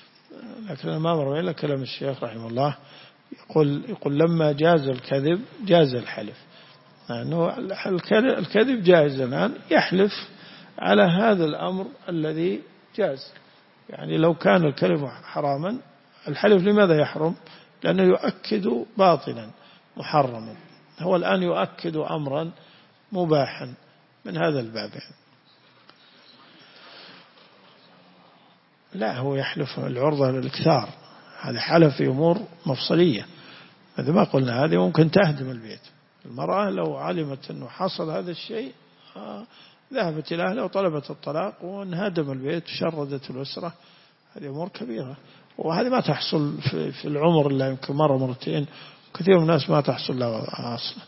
لكن أنا ما مر إلا كلام الشيخ رحمه الله يقول يقول لما جاز الكذب جاز الحلف، لأنه يعني الكذب جائز الآن، يحلف على هذا الأمر الذي جاز. يعني لو كان الكذب حراما الحلف لماذا يحرم؟ لأنه يؤكد باطلا محرما، هو الآن يؤكد أمرا مباحا من هذا الباب يعني. لا، هو يحلف العرضة للإكثار، هذا حلف في أمور مفصلية، هذا ما قلنا هذه ممكن تهدم البيت. المرأة لو علمت أنه حصل هذا الشيء ذهبت إلى أهلها وطلبت الطلاق وانهدم البيت وشردت الأسرة، هذه أمور كبيرة، وهذه ما تحصل في العمر إلا يمكن مرة مرتين، كثير من الناس ما تحصل له أصلا.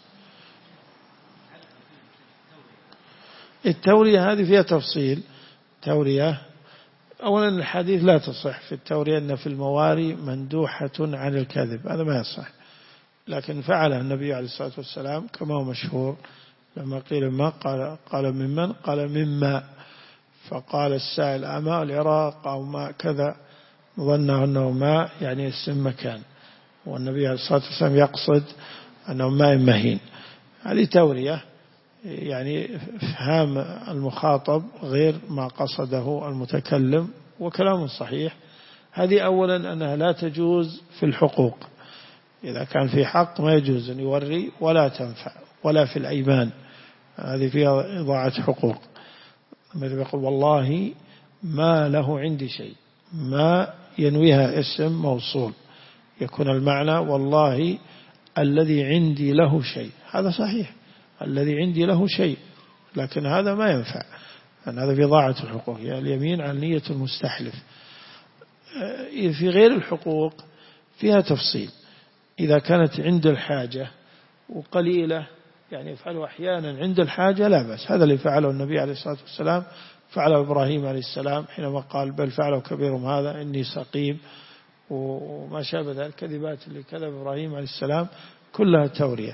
التورية هذه فيها تفصيل. تورية أولا الحديث لا تصح في التورية أن في المواري مندوحة عن الكذب، هذا ما يصح، لكن فعله النبي عليه الصلاة والسلام كما هو مشهور، لما قيل ما قال قال ممن قال مما، فقال السائل أماء العراق أو ماء كذا، ظنه أنه ماء يعني اسم مكان، والنبي عليه الصلاة والسلام يقصد أنه ماء مهين. هذه تورية يعني إفهام المخاطب غير ما قصده المتكلم، وكلام صحيح. هذه أولا أنها لا تجوز في الحقوق، إذا كان في حق ما يجوز أن يوري ولا تنفع، ولا في الأيمان، هذه فيها إضاعة حقوق. مثل يقول والله ما له عندي شيء، ما ينويها اسم موصول، يكون المعنى والله الذي عندي له شيء، هذا صحيح، الذي عندي له شيء، لكن هذا ما ينفع، أن هذا في إضاعة الحقوق، يعني اليمين عن نية المستحلف. في غير الحقوق فيها تفصيل، إذا كانت عند الحاجة وقليلة، يعني يفعله أحيانا عند الحاجة لا بأس، هذا اللي فعله النبي عليه الصلاة والسلام، فعله إبراهيم عليه السلام حينما قال بل فعله كبيرهم هذا إني سقيم وما شابه ذلك، كذبات اللي كذب إبراهيم عليه السلام كلها تورية.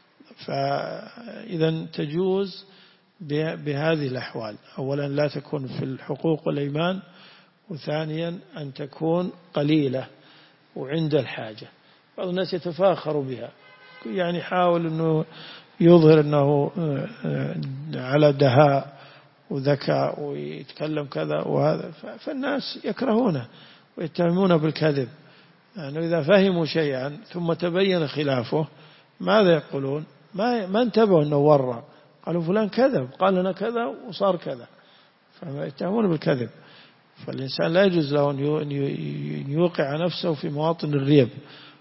فإذا تجوز بهذه الأحوال، أولا لا تكون في الحقوق والأيمان، وثانيا أن تكون قليلة وعند الحاجة. بعض الناس يتفاخر بها، يعني يحاول أنه يظهر أنه على دهاء وذكاء ويتكلم كذا وهذا، فالناس يكرهونه ويتهمونه بالكذب، يعني إذا فهموا شيئا ثم تبين خلافه ماذا يقولون؟ ما ما انتبهوا أنه ورع، قالوا فلان كذب، قال لنا كذا وصار كذا، فيتهمون بالكذب. فالإنسان لا يجوز له أن يوقع نفسه في مواطن الريب،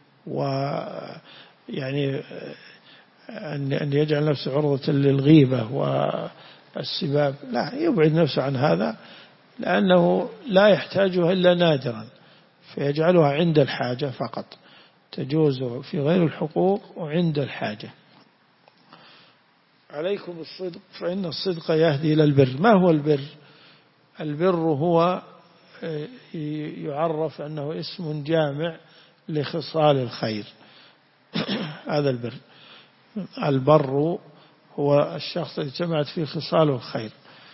ويعني أن يجعل نفسه عرضة للغيبة والسباب، لا، يبعد نفسه عن هذا، لأنه لا يحتاجها إلا نادرا، فيجعلها عند الحاجة فقط، تجوز في غير الحقوق وعند الحاجة. عليكم الصدق فإن الصدق يهدي إلى البر. ما هو البر؟ البر هو يعرف أنه اسم جامع لخصال الخير، هذا البر. البر هو الشخص الذي جمعت فيه خصال الخير،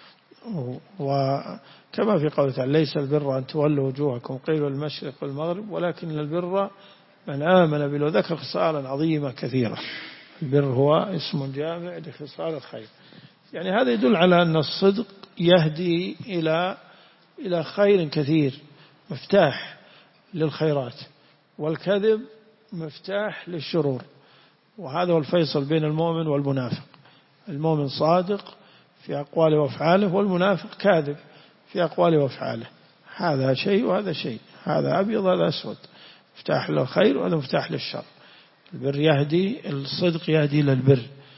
وكما في قوله تعالى ليس البر أن تولوا وجوهكم قبل المشرق والمغرب ولكن البر من آمن بالله، وذكر خصالا عظيمة كثيرة. البر هو اسم جامع لخصال الخير، يعني هذا يدل على أن الصدق يهدي إلى إلى خير كثير، مفتاح للخيرات، والكذب مفتاح للشرور. وهذا هو الفيصل بين المؤمن والمنافق، المؤمن صادق في أقواله وأفعاله، والمنافق كاذب في أقواله وأفعاله، هذا شيء وهذا شيء، هذا أبيض وهذا أسود، مفتاح للخير وهذا مفتاح للشر. البر يهدي، الصدق يهدي إلى البر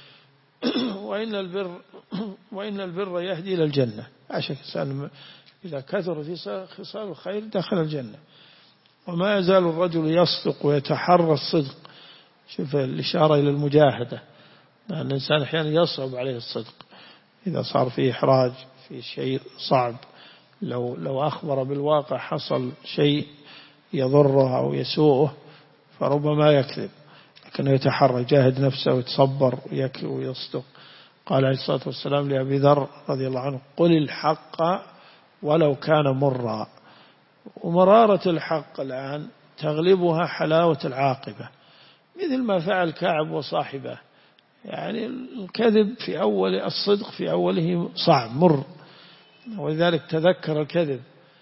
وإن البر وإن البر يهدي إلى الجنة، لا شك إذا كثر في خصال الخير دخل الجنة. وما يزال الرجل يصدق ويتحرى الصدق، شوف الإشارة إلى المجاهدة، لأن الإنسان أحيانا يصعب عليه الصدق إذا صار فيه إحراج في شيء صعب، لو لو أخبر بالواقع حصل شيء يضره أو يسوءه فربما يكذب، لكنه يتحرى، يجاهد نفسه ويتصبر ويكذب ويصدق. قال عليه الصلاة والسلام لأبي ذر رضي الله عنه قل الحق ولو كان مرا. ومرارة الحق الآن تغلبها حلاوة العاقبة، مثل ما فعل كعب وصاحبه، يعني الكذب في أول الصدق في أوله صعب مر، ولذلك تذكر الكذب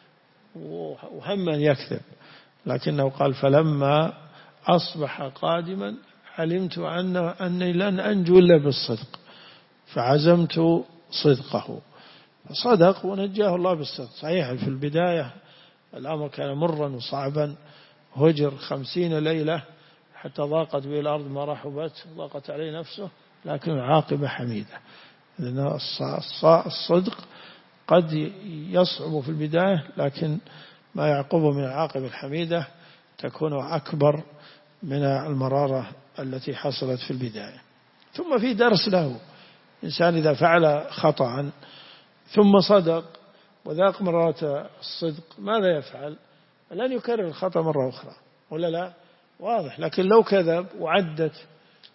وهم أن يكذب، لكنه قال فلما أصبح قادما علمت أن أني لن أنجو إلا بالصدق فعزمت صدقه، صدق ونجاه الله بالصدق. صحيح في البداية الأمر كان مرا وصعبا، هجر خمسين ليلة حتى ضاقت به الأرض ما رحبت، ضاقت عليه نفسه، لكن العاقبة حميدة. لأن الصدق قد يصعب في البداية، لكن ما يعقبه من العاقبة الحميدة تكون أكبر من المرارة التي حصلت في البداية. ثم في درس له، إنسان إذا فعل خطأ ثم صدق وذاق مرارة الصدق ماذا يفعل؟ لن يكرر الخطأ مرة أخرى، ولا لا؟ واضح. لكن لو كذب وعدت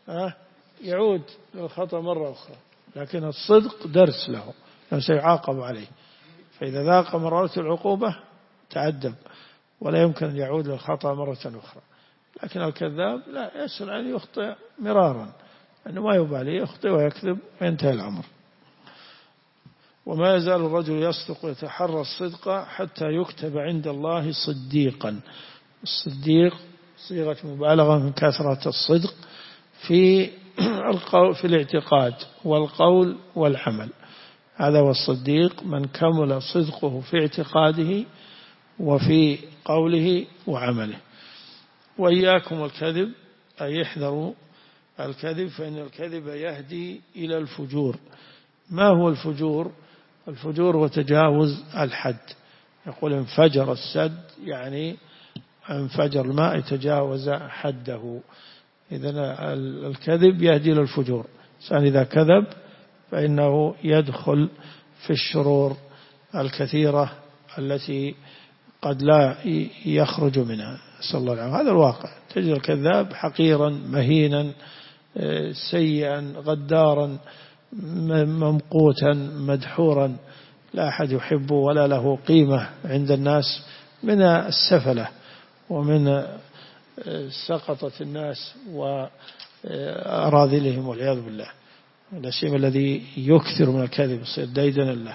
يعود للخطأ مرة أخرى، لكن الصدق درس له لأنه سيعاقب عليه، فإذا ذاق مرارة العقوبة تعدب ولا يمكن أن يعود للخطأ مرة أخرى. لكن الكذاب لا، يسهل أن يخطئ مرارا أنه ما يبالي يخطئ ويكذب وينتهي الأمر. وما يزال الرجل يصدق ويتحرى الصدق حتى يكتب عند الله صديقا. الصديق صيغة مبالغة من كثرة الصدق في القول في الاعتقاد والقول والعمل. هذا هو الصديق، من كمل صدقه في اعتقاده وفي قوله وعمله. وإياكم الكذب، أي احذروا الكذب، فإن الكذب يهدي إلى الفجور. ما هو الفجور؟ الفجور هو تجاوز الحد. يقول انفجر السد، يعني انفجر الماء يتجاوز حده. إذن الكذب يهدي إلى الفجور. الإنسان إذا كذب فإنه يدخل في الشرور الكثيرة التي قد لا يخرج منها، نسأل الله العافية. هذا الواقع، تجد الكذاب حقيرا مهينا سيئا غدارا ممقوتا مدحورا، لا أحد يحبه ولا له قيمة عند الناس، من السفلة ومن سقطة الناس وأراذلهم والعياذ بالله. الشيء الذي يكثر من الكذب يصير ديدنا له.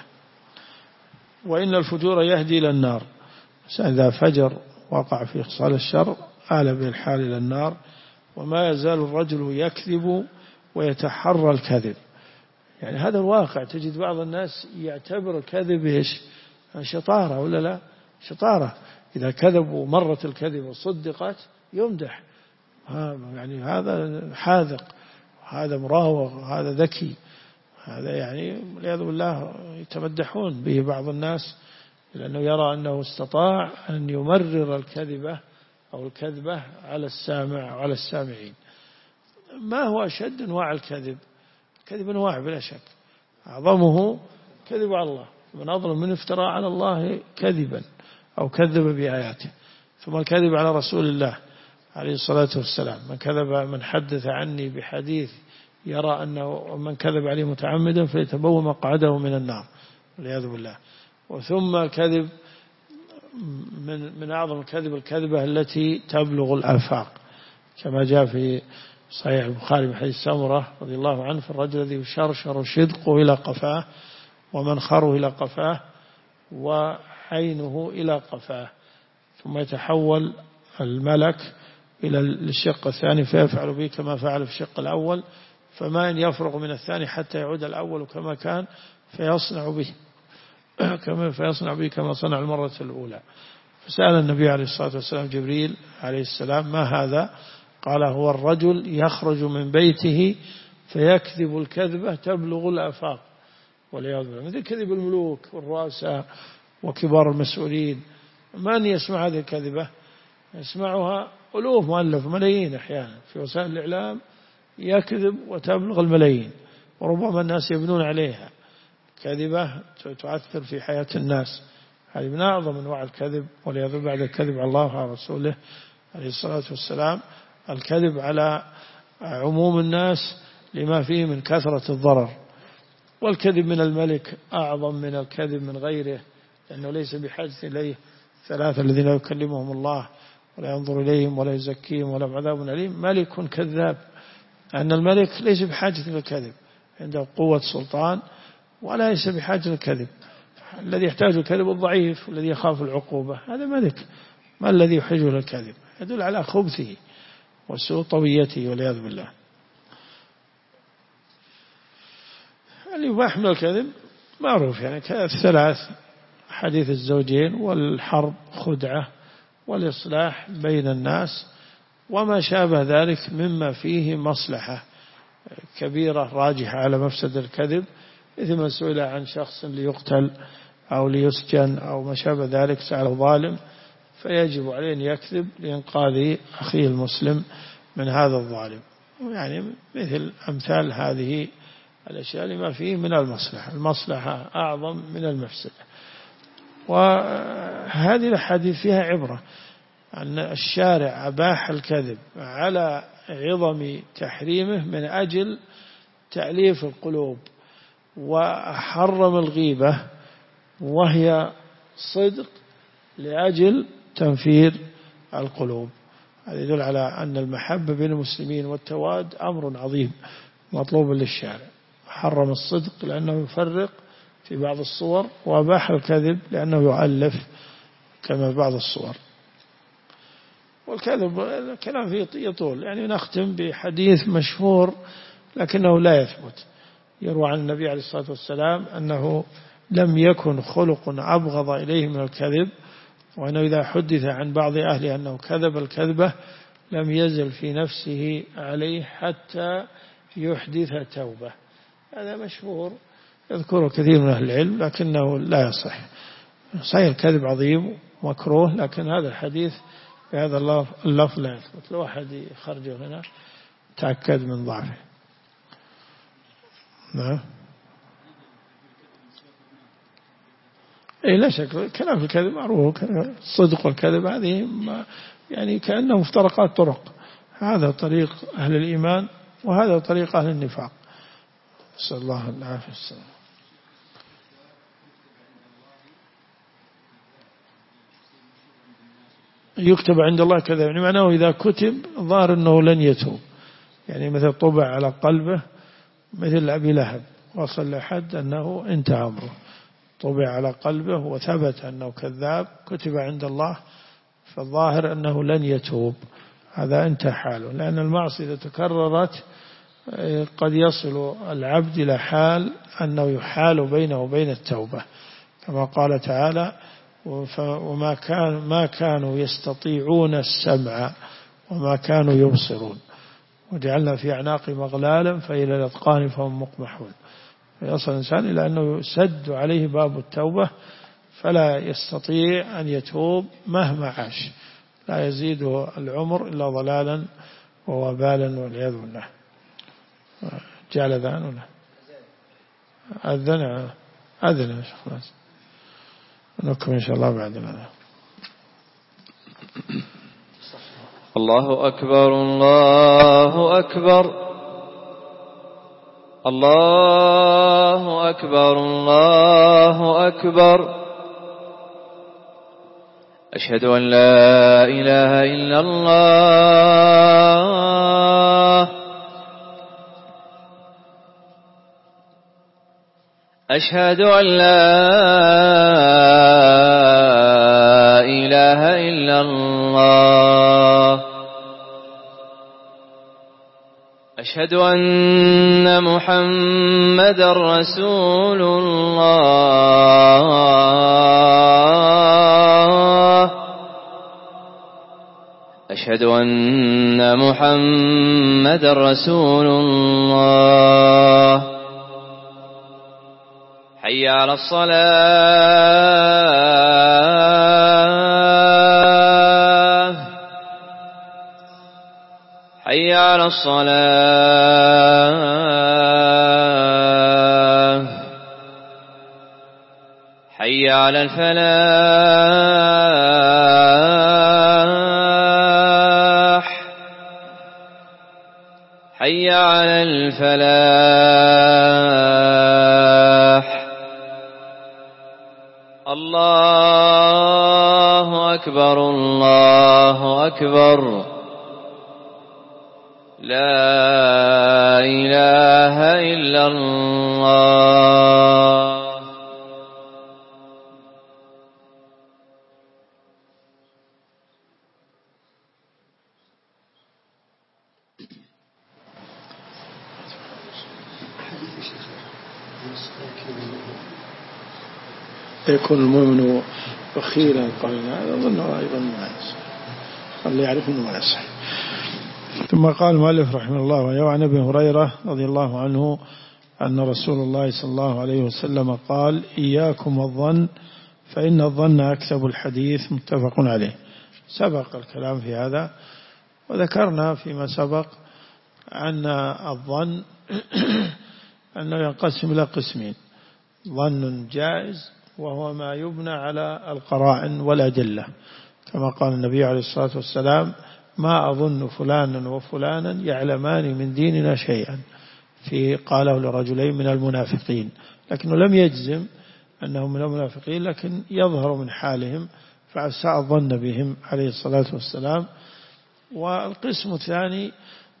وإن الفجور يهدي إلى النار، إذا فجر وقع في خصال الشر آل به الحال إلى النار. وما يزال الرجل يكذب ويتحرى الكذب، يعني هذا الواقع. تجد بعض الناس يعتبر الكذب إيش؟ شطارة ولا لا؟ شطارة. إذا كذبوا مرت الكذب وصدقت يمدح، يعني هذا حاذق، هذا مراوغ، هذا ذكي، هذا يعني والعياذ بالله يتمدحون به بعض الناس، لأنه يرى أنه استطاع أن يمرر الكذبة أو الكذبة على السامع وعلى السامعين. ما هو أشد أنواع الكذب؟ كذب أنواع بلا شك، أعظمه كذب على الله، من أظلم من افترى على الله كذبا أو كذب بآياته. ثم الكذب على رسول الله عليه الصلاة والسلام، من كذب من حدث عني بحديث يرى أنه من كذب عليه متعمدا فيتبوأ مقعده من النار والعياذ بالله. وثم الكذب من من أعظم الكذب الكذبة التي تبلغ الآفاق، كما جاء في صحيح البخاري من حديث سمرة رضي الله عنه في الرجل الذي يشرشر شدقه إلى قفاه ومنخره إلى قفاه وعينه إلى قفاه، ثم يتحول الملك إلى الشق الثاني فيفعل به كما فعل في الشق الأول، فما إن يفرغ من الثاني حتى يعود الأول كما كان فيصنع به كما فيصنع به كما صنع المرة الأولى. فسأل النبي عليه الصلاة والسلام جبريل عليه السلام ما هذا؟ قال هو الرجل يخرج من بيته فيكذب الكذبة تبلغ الآفاق والعياذ بالله، مثل كذب الملوك والرؤساء وكبار المسؤولين. من يسمع هذه الكذبة؟ يسمعها ألوف مؤلف ملايين أحيانا في وسائل الإعلام، يكذب وتبلغ الملايين، وربما الناس يبنون عليها كذبة تؤثر في حياة الناس. هذه من أعظم أنواع الكذب والعياذ بعد الكذب على الله وعلى رسوله عليه الصلاة والسلام، الكذب على عموم الناس لما فيه من كثرة الضرر. والكذب من الملك أعظم من الكذب من غيره، لأنه ليس بحاجة إليه. ثلاثة الذين لا يكلمهم الله ولا ينظر إليهم ولا يزكيهم ولا عذاب أليم، ملك كذاب. أن الملك ليس بحاجة إلى الكذب، عنده قوة سلطان ولا ليس بحاجة للكذب. الذي يحتاج الكذب الضعيف والذي يخاف العقوبة، هذا ملك. ما الذي يحتاجه للكذب؟ يدل على خبثه وسوء طويته والعياذ بالله. اللي يباح من الكذب معروف، يعني كالثلاث حديث الزوجين والحرب خدعة والإصلاح بين الناس وما شابه ذلك مما فيه مصلحة كبيرة راجحة على مفسد الكذب، مثل ما سئل عن شخص ليقتل أو ليسجن أو ما شابه ذلك، سأله ظالم فيجب عليه أن يكذب لإنقاذ أخيه المسلم من هذا الظالم. يعني مثل أمثال هذه الأشياء لما فيه من المصلحة، المصلحة أعظم من المفسدة. وهذه الحديث فيها عبرة أن الشارع أباح الكذب على عظم تحريمه من أجل تأليف القلوب، وحرم الغيبة وهي صدق لأجل تنفير القلوب. هذا يدل على أن المحبة بين المسلمين والتواد أمر عظيم، مطلوب للشارع. حرم الصدق لأنه يفرق في بعض الصور، وأباح الكذب لأنه يؤلف كما بعض الصور. والكذب الكلام فيه يطول، يعني نختم بحديث مشهور لكنه لا يثبت. يروى عن النبي عليه الصلاة والسلام أنه لم يكن خلق أبغض إليه من الكذب، وأنه إذا حدث عن بعض أهله أنه كذب الكذبة لم يزل في نفسه عليه حتى يحدث توبة. هذا مشهور يذكره كثير من أهل العلم لكنه لا يصح. صحيح الكذب عظيم ومكروه، لكن هذا الحديث بهذا اللفظ لا يثبت. لو أحد يخرجه هنا تأكد من ضعفه. نعم. إيه لا شك كلام الكذب معروف، الصدق والكذب هذه يعني كأنه مفترقات طرق. هذا طريق أهل الإيمان وهذا طريق أهل النفاق. صلى الله العافية والسلام. يكتب عند الله كذا، يعني معناه إذا كتب ظاهر أنه لن يتوب، يعني مثل طبع على قلبه مثل أبي لهب، وصل لحد أنه انتهى أمره، طبع على قلبه وثبت أنه كذاب، كتب عند الله، فالظاهر أنه لن يتوب، هذا انتهى حاله. لأن المعصية إذا تكررت قد يصل العبد إلى حال أنه يحال بينه وبين التوبة، كما قال تعالى: وما كان ما كانوا يستطيعون السمع وما كانوا يبصرون وجعلنا في أعناقهم أغلالا فإلى الأذقان فهم مقمحون. يصل الإنسان إلى أنه يسد عليه باب التوبة فلا يستطيع أن يتوب مهما عاش، لا يزيده العمر إلا ضلالا ووبالا والعياذ بالله. جعل ذان ولا أذن أذن خلاص نكمل إن شاء الله بعد هذا. الله أكبر الله أكبر الله أكبر الله أكبر. أشهد أن لا إله إلا الله أشهد أن لا إله إلا الله أشهد أن محمدا رسول الله أشهد أن محمدا رسول الله. حي على الصلاة حي على الصلاة حي على الفلاح حي على الفلاح. الله أكبر الله أكبر. لا إله إلا الله. يكون المؤمن بخيلا قليلا، هذا أظنه أيضا ما يصح، اللي يعرف أنه ما يصح. ثم قال المؤلف رحمه الله: وعن أبي هريرة رضي الله عنه أن رسول الله صلى الله عليه وسلم قال: إياكم والظن فإن الظن أكذب الحديث. متفق عليه. سبق الكلام في هذا، وذكرنا فيما سبق أن الظن أنه ينقسم إلى قسمين: ظن جائز وهو ما يبنى على القرائن والأدلة، كما قال النبي عليه الصلاة والسلام: ما أظن فلانا وفلانا يعلمان من ديننا شيئا، في قاله لرجلين من المنافقين، لكنه لم يجزم أنهم من المنافقين، لكن يظهر من حالهم فأساء الظن بهم عليه الصلاة والسلام. والقسم الثاني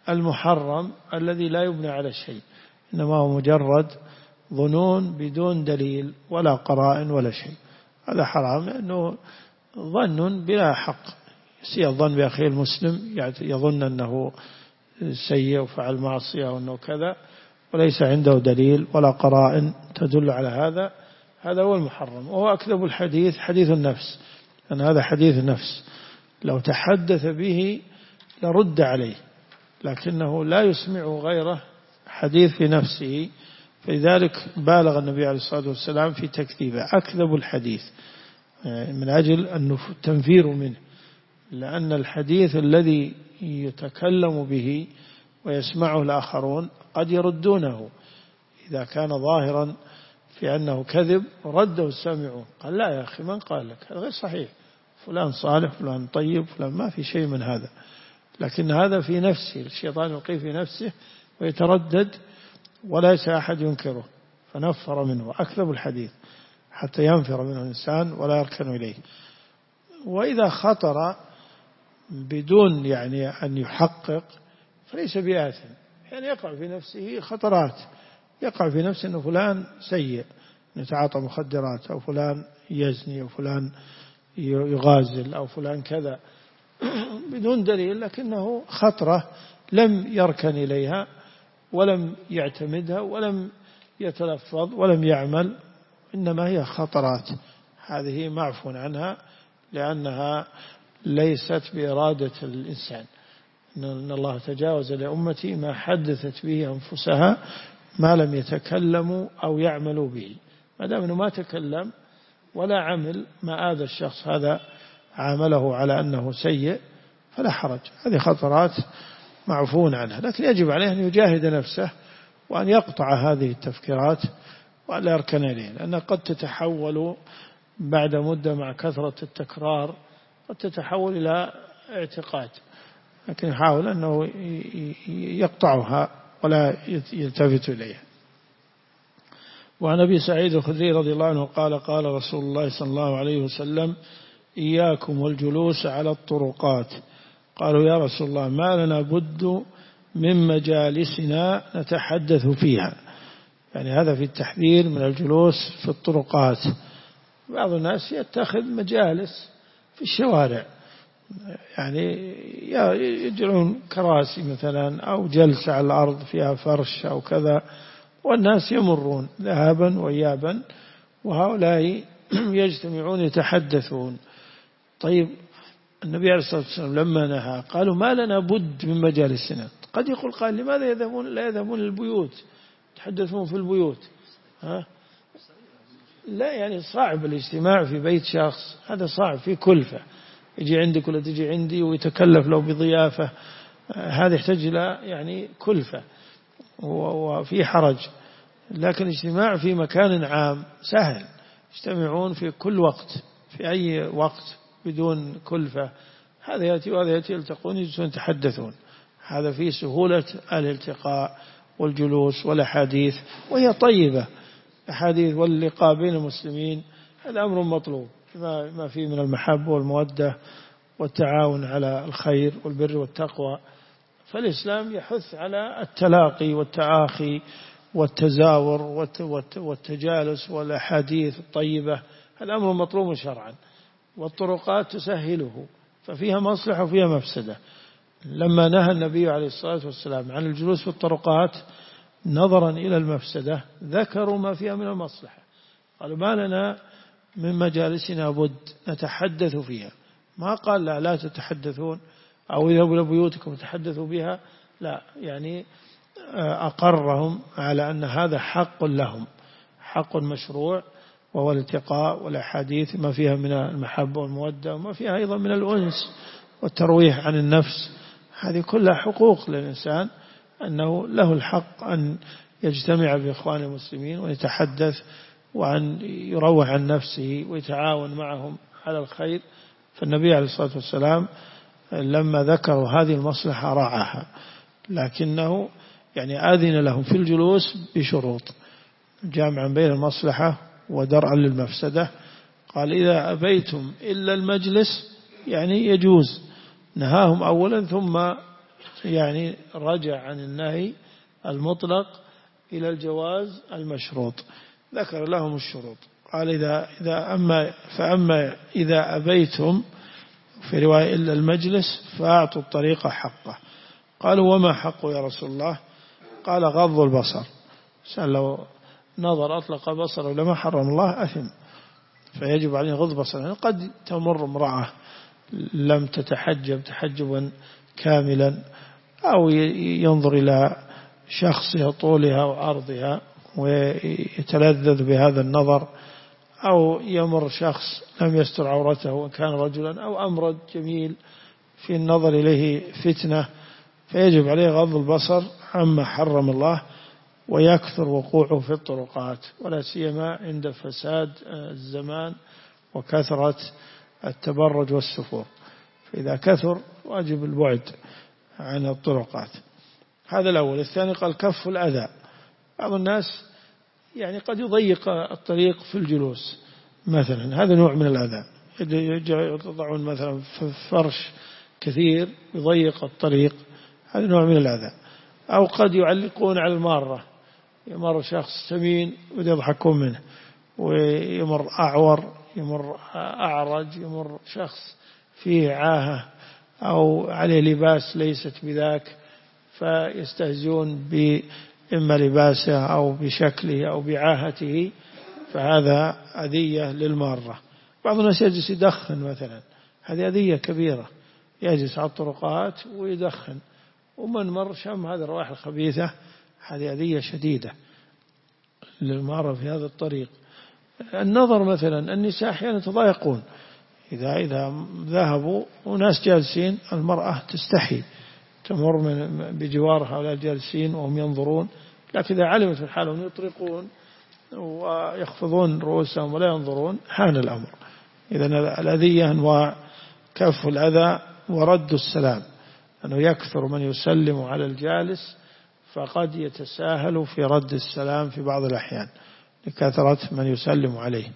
المحرم الذي لا يبنى على شيء، إنما هو مجرد ظنون بدون دليل ولا قرائن ولا شيء، هذا حرام لأنه ظن بلا حق. يسيء الظن بأخيه المسلم، يظن أنه سيء وفعل معصية وأنه كذا وليس عنده دليل ولا قرائن تدل على هذا، هذا هو المحرم. وهو أكذب الحديث حديث النفس، أن هذا حديث نفس لو تحدث به لرد عليه، لكنه لا يسمع غيره حديث في نفسه، فلذلك بالغ النبي عليه الصلاة والسلام في تكذيبه. أكذب الحديث من أجل التنفير منه، لأن الحديث الذي يتكلم به ويسمعه الآخرون قد يردونه إذا كان ظاهرا في أنه كذب، رده السامعون، قال لا يا أخي من قال لك، هذا غير صحيح، فلان صالح فلان طيب فلان، ما في شيء من هذا. لكن هذا في نفسه، الشيطان يلقيه في نفسه ويتردد وليس أحد ينكره، فنفر منه. أكذب الحديث حتى ينفر منه الإنسان ولا يركن إليه. وإذا خطر بدون يعني أن يحقق فليس بآثم، يعني يقع في نفسه خطرات، يقع في نفسه أنه فلان سيء يتعاطى مخدرات، أو فلان يزني، أو فلان يغازل، أو فلان كذا بدون دليل، لكنه خطرة لم يركن إليها ولم يعتمدها ولم يتلفظ ولم يعمل، إنما هي خطرات، هذه معفو عنها لأنها ليست بإرادة الإنسان. إن الله تجاوز لأمتي ما حدثت به أنفسها ما لم يتكلموا أو يعملوا به. ما دام أنه ما تكلم ولا عمل ما آذى الشخص هذا عامله على أنه سيء فلا حرج، هذه خطرات معفون عنها. لكن يجب عليه أن يجاهد نفسه وأن يقطع هذه التفكيرات وأن لا يركن إليه، لأنها قد تتحول بعد مدة مع كثرة التكرار قد تتحول إلى اعتقاد، لكن يحاول أنه يقطعها ولا يلتفت إليها. وعن أبي سعيد الخدري رضي الله عنه قال قال رسول الله صلى الله عليه وسلم: إياكم والجلوس على الطرقات. قالوا يا رسول الله ما لنا بد من مجالسنا نتحدث فيها، يعني هذا في التحذير من الجلوس في الطرقات. بعض الناس يتخذ مجالس في الشوارع، يعني يجعلون كراسي مثلا أو جلسة على الأرض فيها فرش أو كذا، والناس يمرون ذهابا وإيابا وهؤلاء يجتمعون يتحدثون. طيب النبي عليه الصلاة والسلام لما نهى قالوا ما لنا بد من مجالسنا. قد يقول قال لماذا يذهبون لا يذهبون للبيوت يتحدثون في البيوت؟ ها؟ لا، يعني صعب الاجتماع في بيت شخص، هذا صعب، في كلفة، يجي عندك ولا تجي عندي ويتكلف له بضيافة، هذا يحتاج إلى يعني كلفة وفي حرج. لكن اجتماع في مكان عام سهل، يجتمعون في كل وقت في أي وقت بدون كلفة، هذا يأتي وهذا يأتي يلتقون يجلسون يتحدثون، هذا فيه سهولة الالتقاء والجلوس والأحاديث، وهي طيبة أحاديث واللقاء بين المسلمين، هذا أمر مطلوب ما فيه من المحبة والمودة والتعاون على الخير والبر والتقوى. فالإسلام يحث على التلاقي والتآخي والتزاور والتجالس والأحاديث الطيبة، هذا أمر مطلوب شرعا، والطرقات تسهله، ففيها مصلحة وفيها مفسدة. لما نهى النبي عليه الصلاة والسلام عن الجلوس في الطرقات نظرا إلى المفسدة ذكروا ما فيها من المصلحة، قالوا ما لنا من مجالسنا بد نتحدث فيها، ما قال لا لا تتحدثون أو اذهبوا إلى بيوتكم وتحدثوا بها، لا، يعني أقرهم على أن هذا حق لهم، حق مشروع، وهو الالتقاء والأحاديث ما فيها من المحبة والمودة وما فيها أيضا من الأنس والترويح عن النفس، هذه كلها حقوق للإنسان، أنه له الحق أن يجتمع بإخوان المسلمين ويتحدث وأن يروح عن نفسه ويتعاون معهم على الخير. فالنبي عليه الصلاة والسلام لما ذكروا هذه المصلحة راعاها، لكنه يعني آذن لهم في الجلوس بشروط جامعا بين المصلحة ودرءا للمفسدة. قال إذا أبيتم إلا المجلس يعني يجوز، نهاهم أولا ثم يعني رجع عن النهي المطلق إلى الجواز المشروط، ذكر لهم الشروط. قال إذا إذا أما فأما إذا أبيتم في رواية إلا المجلس فأعطوا الطريق حقه. قالوا وما حقه يا رسول الله؟ قال غض البصر. سأل لو نظر أطلق بصره لما حرم الله أثم، فيجب عليه غض بصره. قد تمر امرأة لم تتحجب تحجبا كاملا، أو ينظر إلى شخصها طولها وعرضها ويتلذذ بهذا النظر، أو يمر شخص لم يستر عورته وكان رجلا، أو أمرد جميل في النظر إليه فتنة، فيجب عليه غض البصر عما حرم الله، ويكثر وقوعه في الطرقات، ولا سيما عند فساد الزمان وكثرة التبرج والسفور، فإذا كثر واجب البعد عن الطرقات. هذا الأول. الثاني قال كف الأذى. بعض الناس يعني قد يضيق الطريق في الجلوس مثلا، هذا نوع من الأذى، يضعون مثلا فرش كثير يضيق الطريق، هذا نوع من الأذى. أو قد يعلقون على المارة، يمر شخص سمين ويضحكون منه، ويمر أعور، يمر أعرج، يمر شخص فيه عاهة أو عليه لباس ليست بذاك، فيستهزئون بإما لباسه أو بشكله أو بعاهته، فهذا أذية للمارة. بعض الناس يجلس يدخن مثلا، هذه أذية كبيرة، يجلس على الطرقات ويدخن، ومن مر شم هذه الروائح الخبيثة، هذه أذية شديدة للمارة في هذا الطريق. النظر مثلا، النساء أحيانا يتضايقون إذا إذا ذهبوا وناس جالسين، المرأة تستحي تمر من بجوار هؤلاء الجالسين وهم ينظرون، لكن إذا علمت في الحال أنهم يطرقون ويخفضون رؤوسهم ولا ينظرون حان الأمر. إذن الأذية أنواع: كف الأذى ورد السلام، أنه يكثر من يسلم على الجالس، فقد يتساهل في رد السلام في بعض الأحيان لكثرة من يسلم عليه.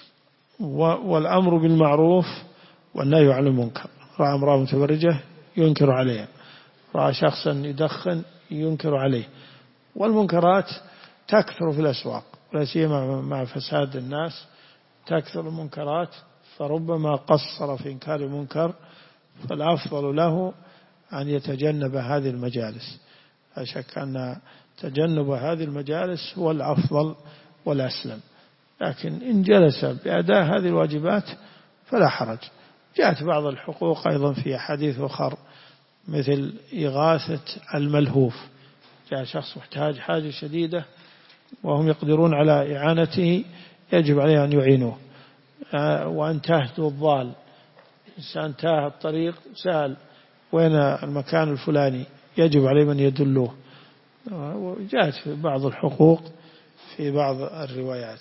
والأمر بالمعروف والنهي عن المنكر، رأى امرأة متبرجة ينكر عليها، رأى شخصا يدخن ينكر عليه. والمنكرات تكثر في الأسواق، ولا سيما مع فساد الناس تكثر المنكرات، فربما قصر في إنكار المنكر، فالأفضل له أن يتجنب هذه المجالس. لا شك أن تجنب هذه المجالس هو الأفضل والأسلم، لكن إن جلس بأداء هذه الواجبات فلا حرج. جاءت بعض الحقوق أيضا في حديث أخر، مثل إغاثة الملهوف، جاء شخص محتاج حاجة شديدة وهم يقدرون على إعانته، يجب عليه أن يعينوه. وأن تهدوا الضال، إنسان تاه الطريق سأل وين المكان الفلاني، يجب عليه من يدلوه. وجاءت في بعض الحقوق في بعض الروايات.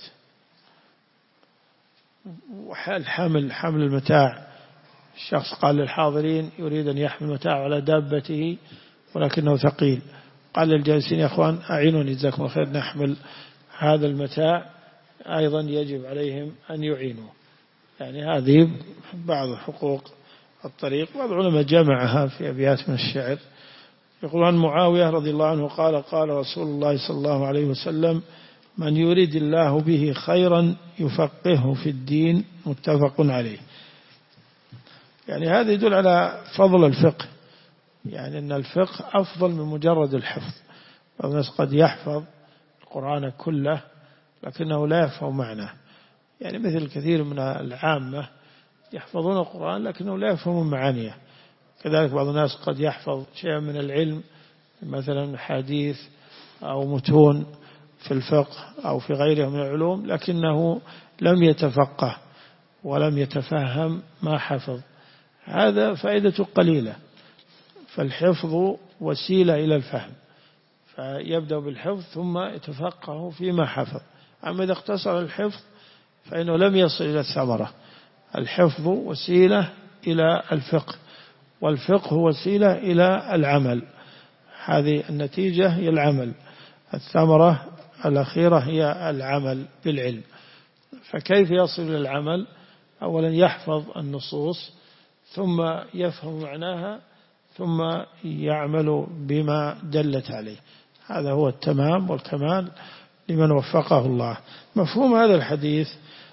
الحمل حمل المتاع، الشخص قال للحاضرين يريد أن يحمل متاعه على دابته ولكنه ثقيل، قال للجالسين يا أخوان أعينوني جزاكم الله خير نحمل هذا المتاع، أيضا يجب عليهم أن يعينوا. يعني هذه بعض حقوق الطريق. بعض العلماء جمعها في أبيات من الشعر، يقول عن معاوية رضي الله عنه قال قال رسول الله صلى الله عليه وسلم: من يريد الله به خيرا يفقهه في الدين، متفق عليه. يعني هذا يدل على فضل الفقه، يعني أن الفقه أفضل من مجرد الحفظ. بعض الناس قد يحفظ القرآن كله لكنه لا يفهم معناه، يعني مثل كثير من العامة يحفظون القرآن لكنه لا يفهمون معانيه. كذلك بعض الناس قد يحفظ شيئا من العلم، مثلا حديث أو متون في الفقه أو في غيره من العلوم، لكنه لم يتفقه ولم يتفهم ما حفظ، هذا فائدة قليلة. فالحفظ وسيلة إلى الفهم، فيبدأ بالحفظ ثم يتفقه فيما حفظ. أما إذا اقتصر الحفظ فإنه لم يصل إلى الثمرة. الحفظ وسيلة إلى الفقه، والفقه وسيلة إلى العمل، هذه النتيجة هي العمل، الثمرة الأخيرة هي العمل بالعلم. فكيف يصل إلى العمل؟ أولا يحفظ النصوص ثم يفهم معناها ثم يعمل بما دلت عليه. هذا هو التمام والكمال لمن وفقه الله. مفهوم هذا الحديث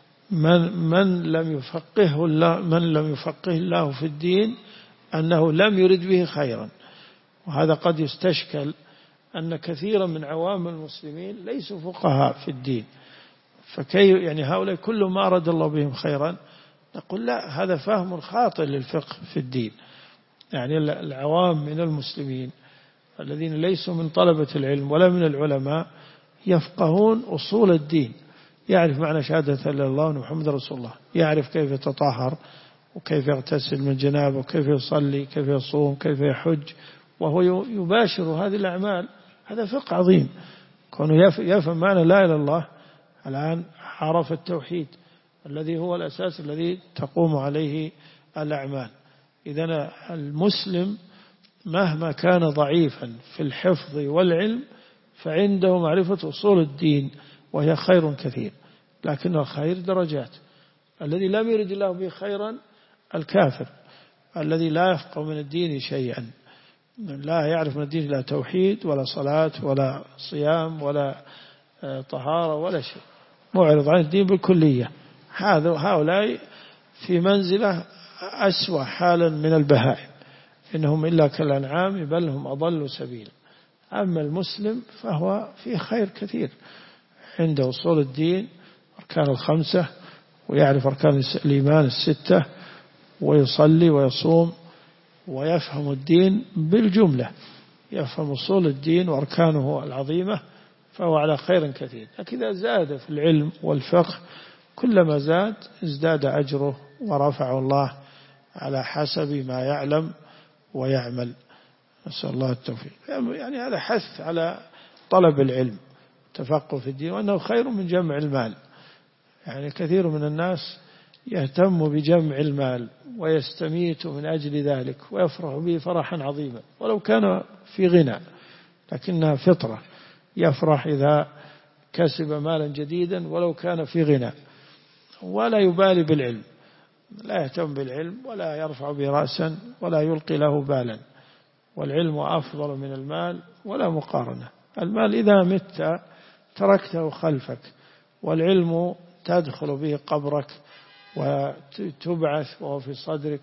من من لم يفقهه الله من لم يفقه الله في الدين أنه لم يرد به خيرا. وهذا قد يستشكل أن كثيرا من عوام المسلمين ليسوا فقهاء في الدين، فكي يعني هؤلاء كل ما أراد الله بهم خيرا نقول لا، هذا فهم خاطئ للفقه في الدين. يعني العوام من المسلمين الذين ليسوا من طلبة العلم ولا من العلماء يفقهون أصول الدين، يعرف معنى شهادة إلا الله ومحمد رسول الله، يعرف كيف يتطهر وكيف يغتسل من جنابه وكيف يصلي كيف يصوم كيف يحج، وهو يباشر هذه الأعمال. هذا فقه عظيم، كونه يفهم معنى لا إله إلا الله. الآن عرف التوحيد الذي هو الأساس الذي تقوم عليه الأعمال. إذن المسلم مهما كان ضعيفا في الحفظ والعلم فعنده معرفة أصول الدين وهي خير كثير، لكن الخير درجات. الذي لم يرد الله به خيرا الكافر الذي لا يفقه من الدين شيئا، لا يعرف من الدين لا توحيد ولا صلاة ولا صيام ولا طهارة ولا شيء، معرض عن الدين بالكلية. هذا هؤلاء في منزلة أسوأ حالا من البهائم، إنهم إلا كالأنعام بل هم أضل سبيلا. أما المسلم فهو فيه خير كثير، عنده أصول الدين أركان الخمسة، ويعرف أركان الإيمان الستة، ويصلي ويصوم ويفهم الدين بالجملة، يفهم أصول الدين وأركانه العظيمة، فهو على خير كثير. لكن إذا زاد في العلم والفقه كلما زاد ازداد أجره ورفعه الله على حسب ما يعلم ويعمل. نسأل الله التوفيق. يعني هذا حث على طلب العلم تفقه في الدين، وأنه خير من جمع المال. يعني كثير من الناس يهتم بجمع المال ويستميت من أجل ذلك ويفرح به فرحا عظيما ولو كان في غنى، لكنها فطرة، يفرح إذا كسب مالا جديدا ولو كان في غنى، ولا يبالي بالعلم، لا يهتم بالعلم ولا يرفع به رأسا ولا يلقي له بالا. والعلم أفضل من المال ولا مقارنة. المال إذا مت تركته خلفك، والعلم تدخل به قبرك وتبعث وهو في صدرك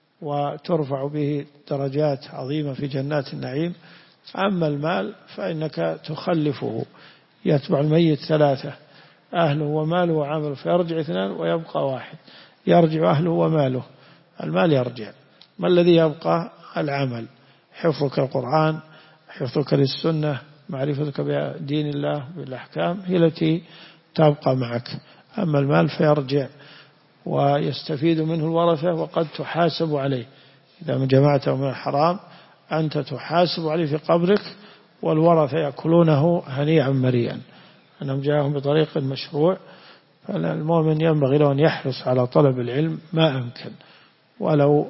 وترفع به درجات عظيمة في جنات النعيم. أما المال فإنك تخلفه، يتبع الميت ثلاثة: أهله وماله وعمله، فيرجع اثنان ويبقى واحد. يرجع أهله وماله، المال يرجع. ما الذي يبقى؟ العمل، حفظك القرآن، حفظك للسنة، معرفتك بدين الله بالأحكام هي التي تبقى معك. أما المال فيرجع ويستفيد منه الورثة، وقد تحاسب عليه إذا جمعته من الحرام، أنت تحاسب عليه في قبرك، والورثة يأكلونه هنيئا مريئا أنهم جاءهم بطريق مشروع. فالمؤمن ينبغي له أن يحرص على طلب العلم ما أمكن، ولو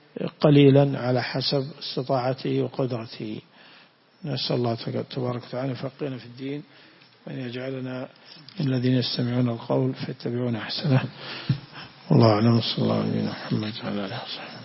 قليلا على حسب استطاعته وقدرته. نسأل الله تبارك وتعالى يفقهنا في الدين، وأن يجعلنا من الذين يستمعون القول فيتبعون أحسنه. والله أعلم. صلى الله عليه وسلم محمد وعلى آله وصحبه.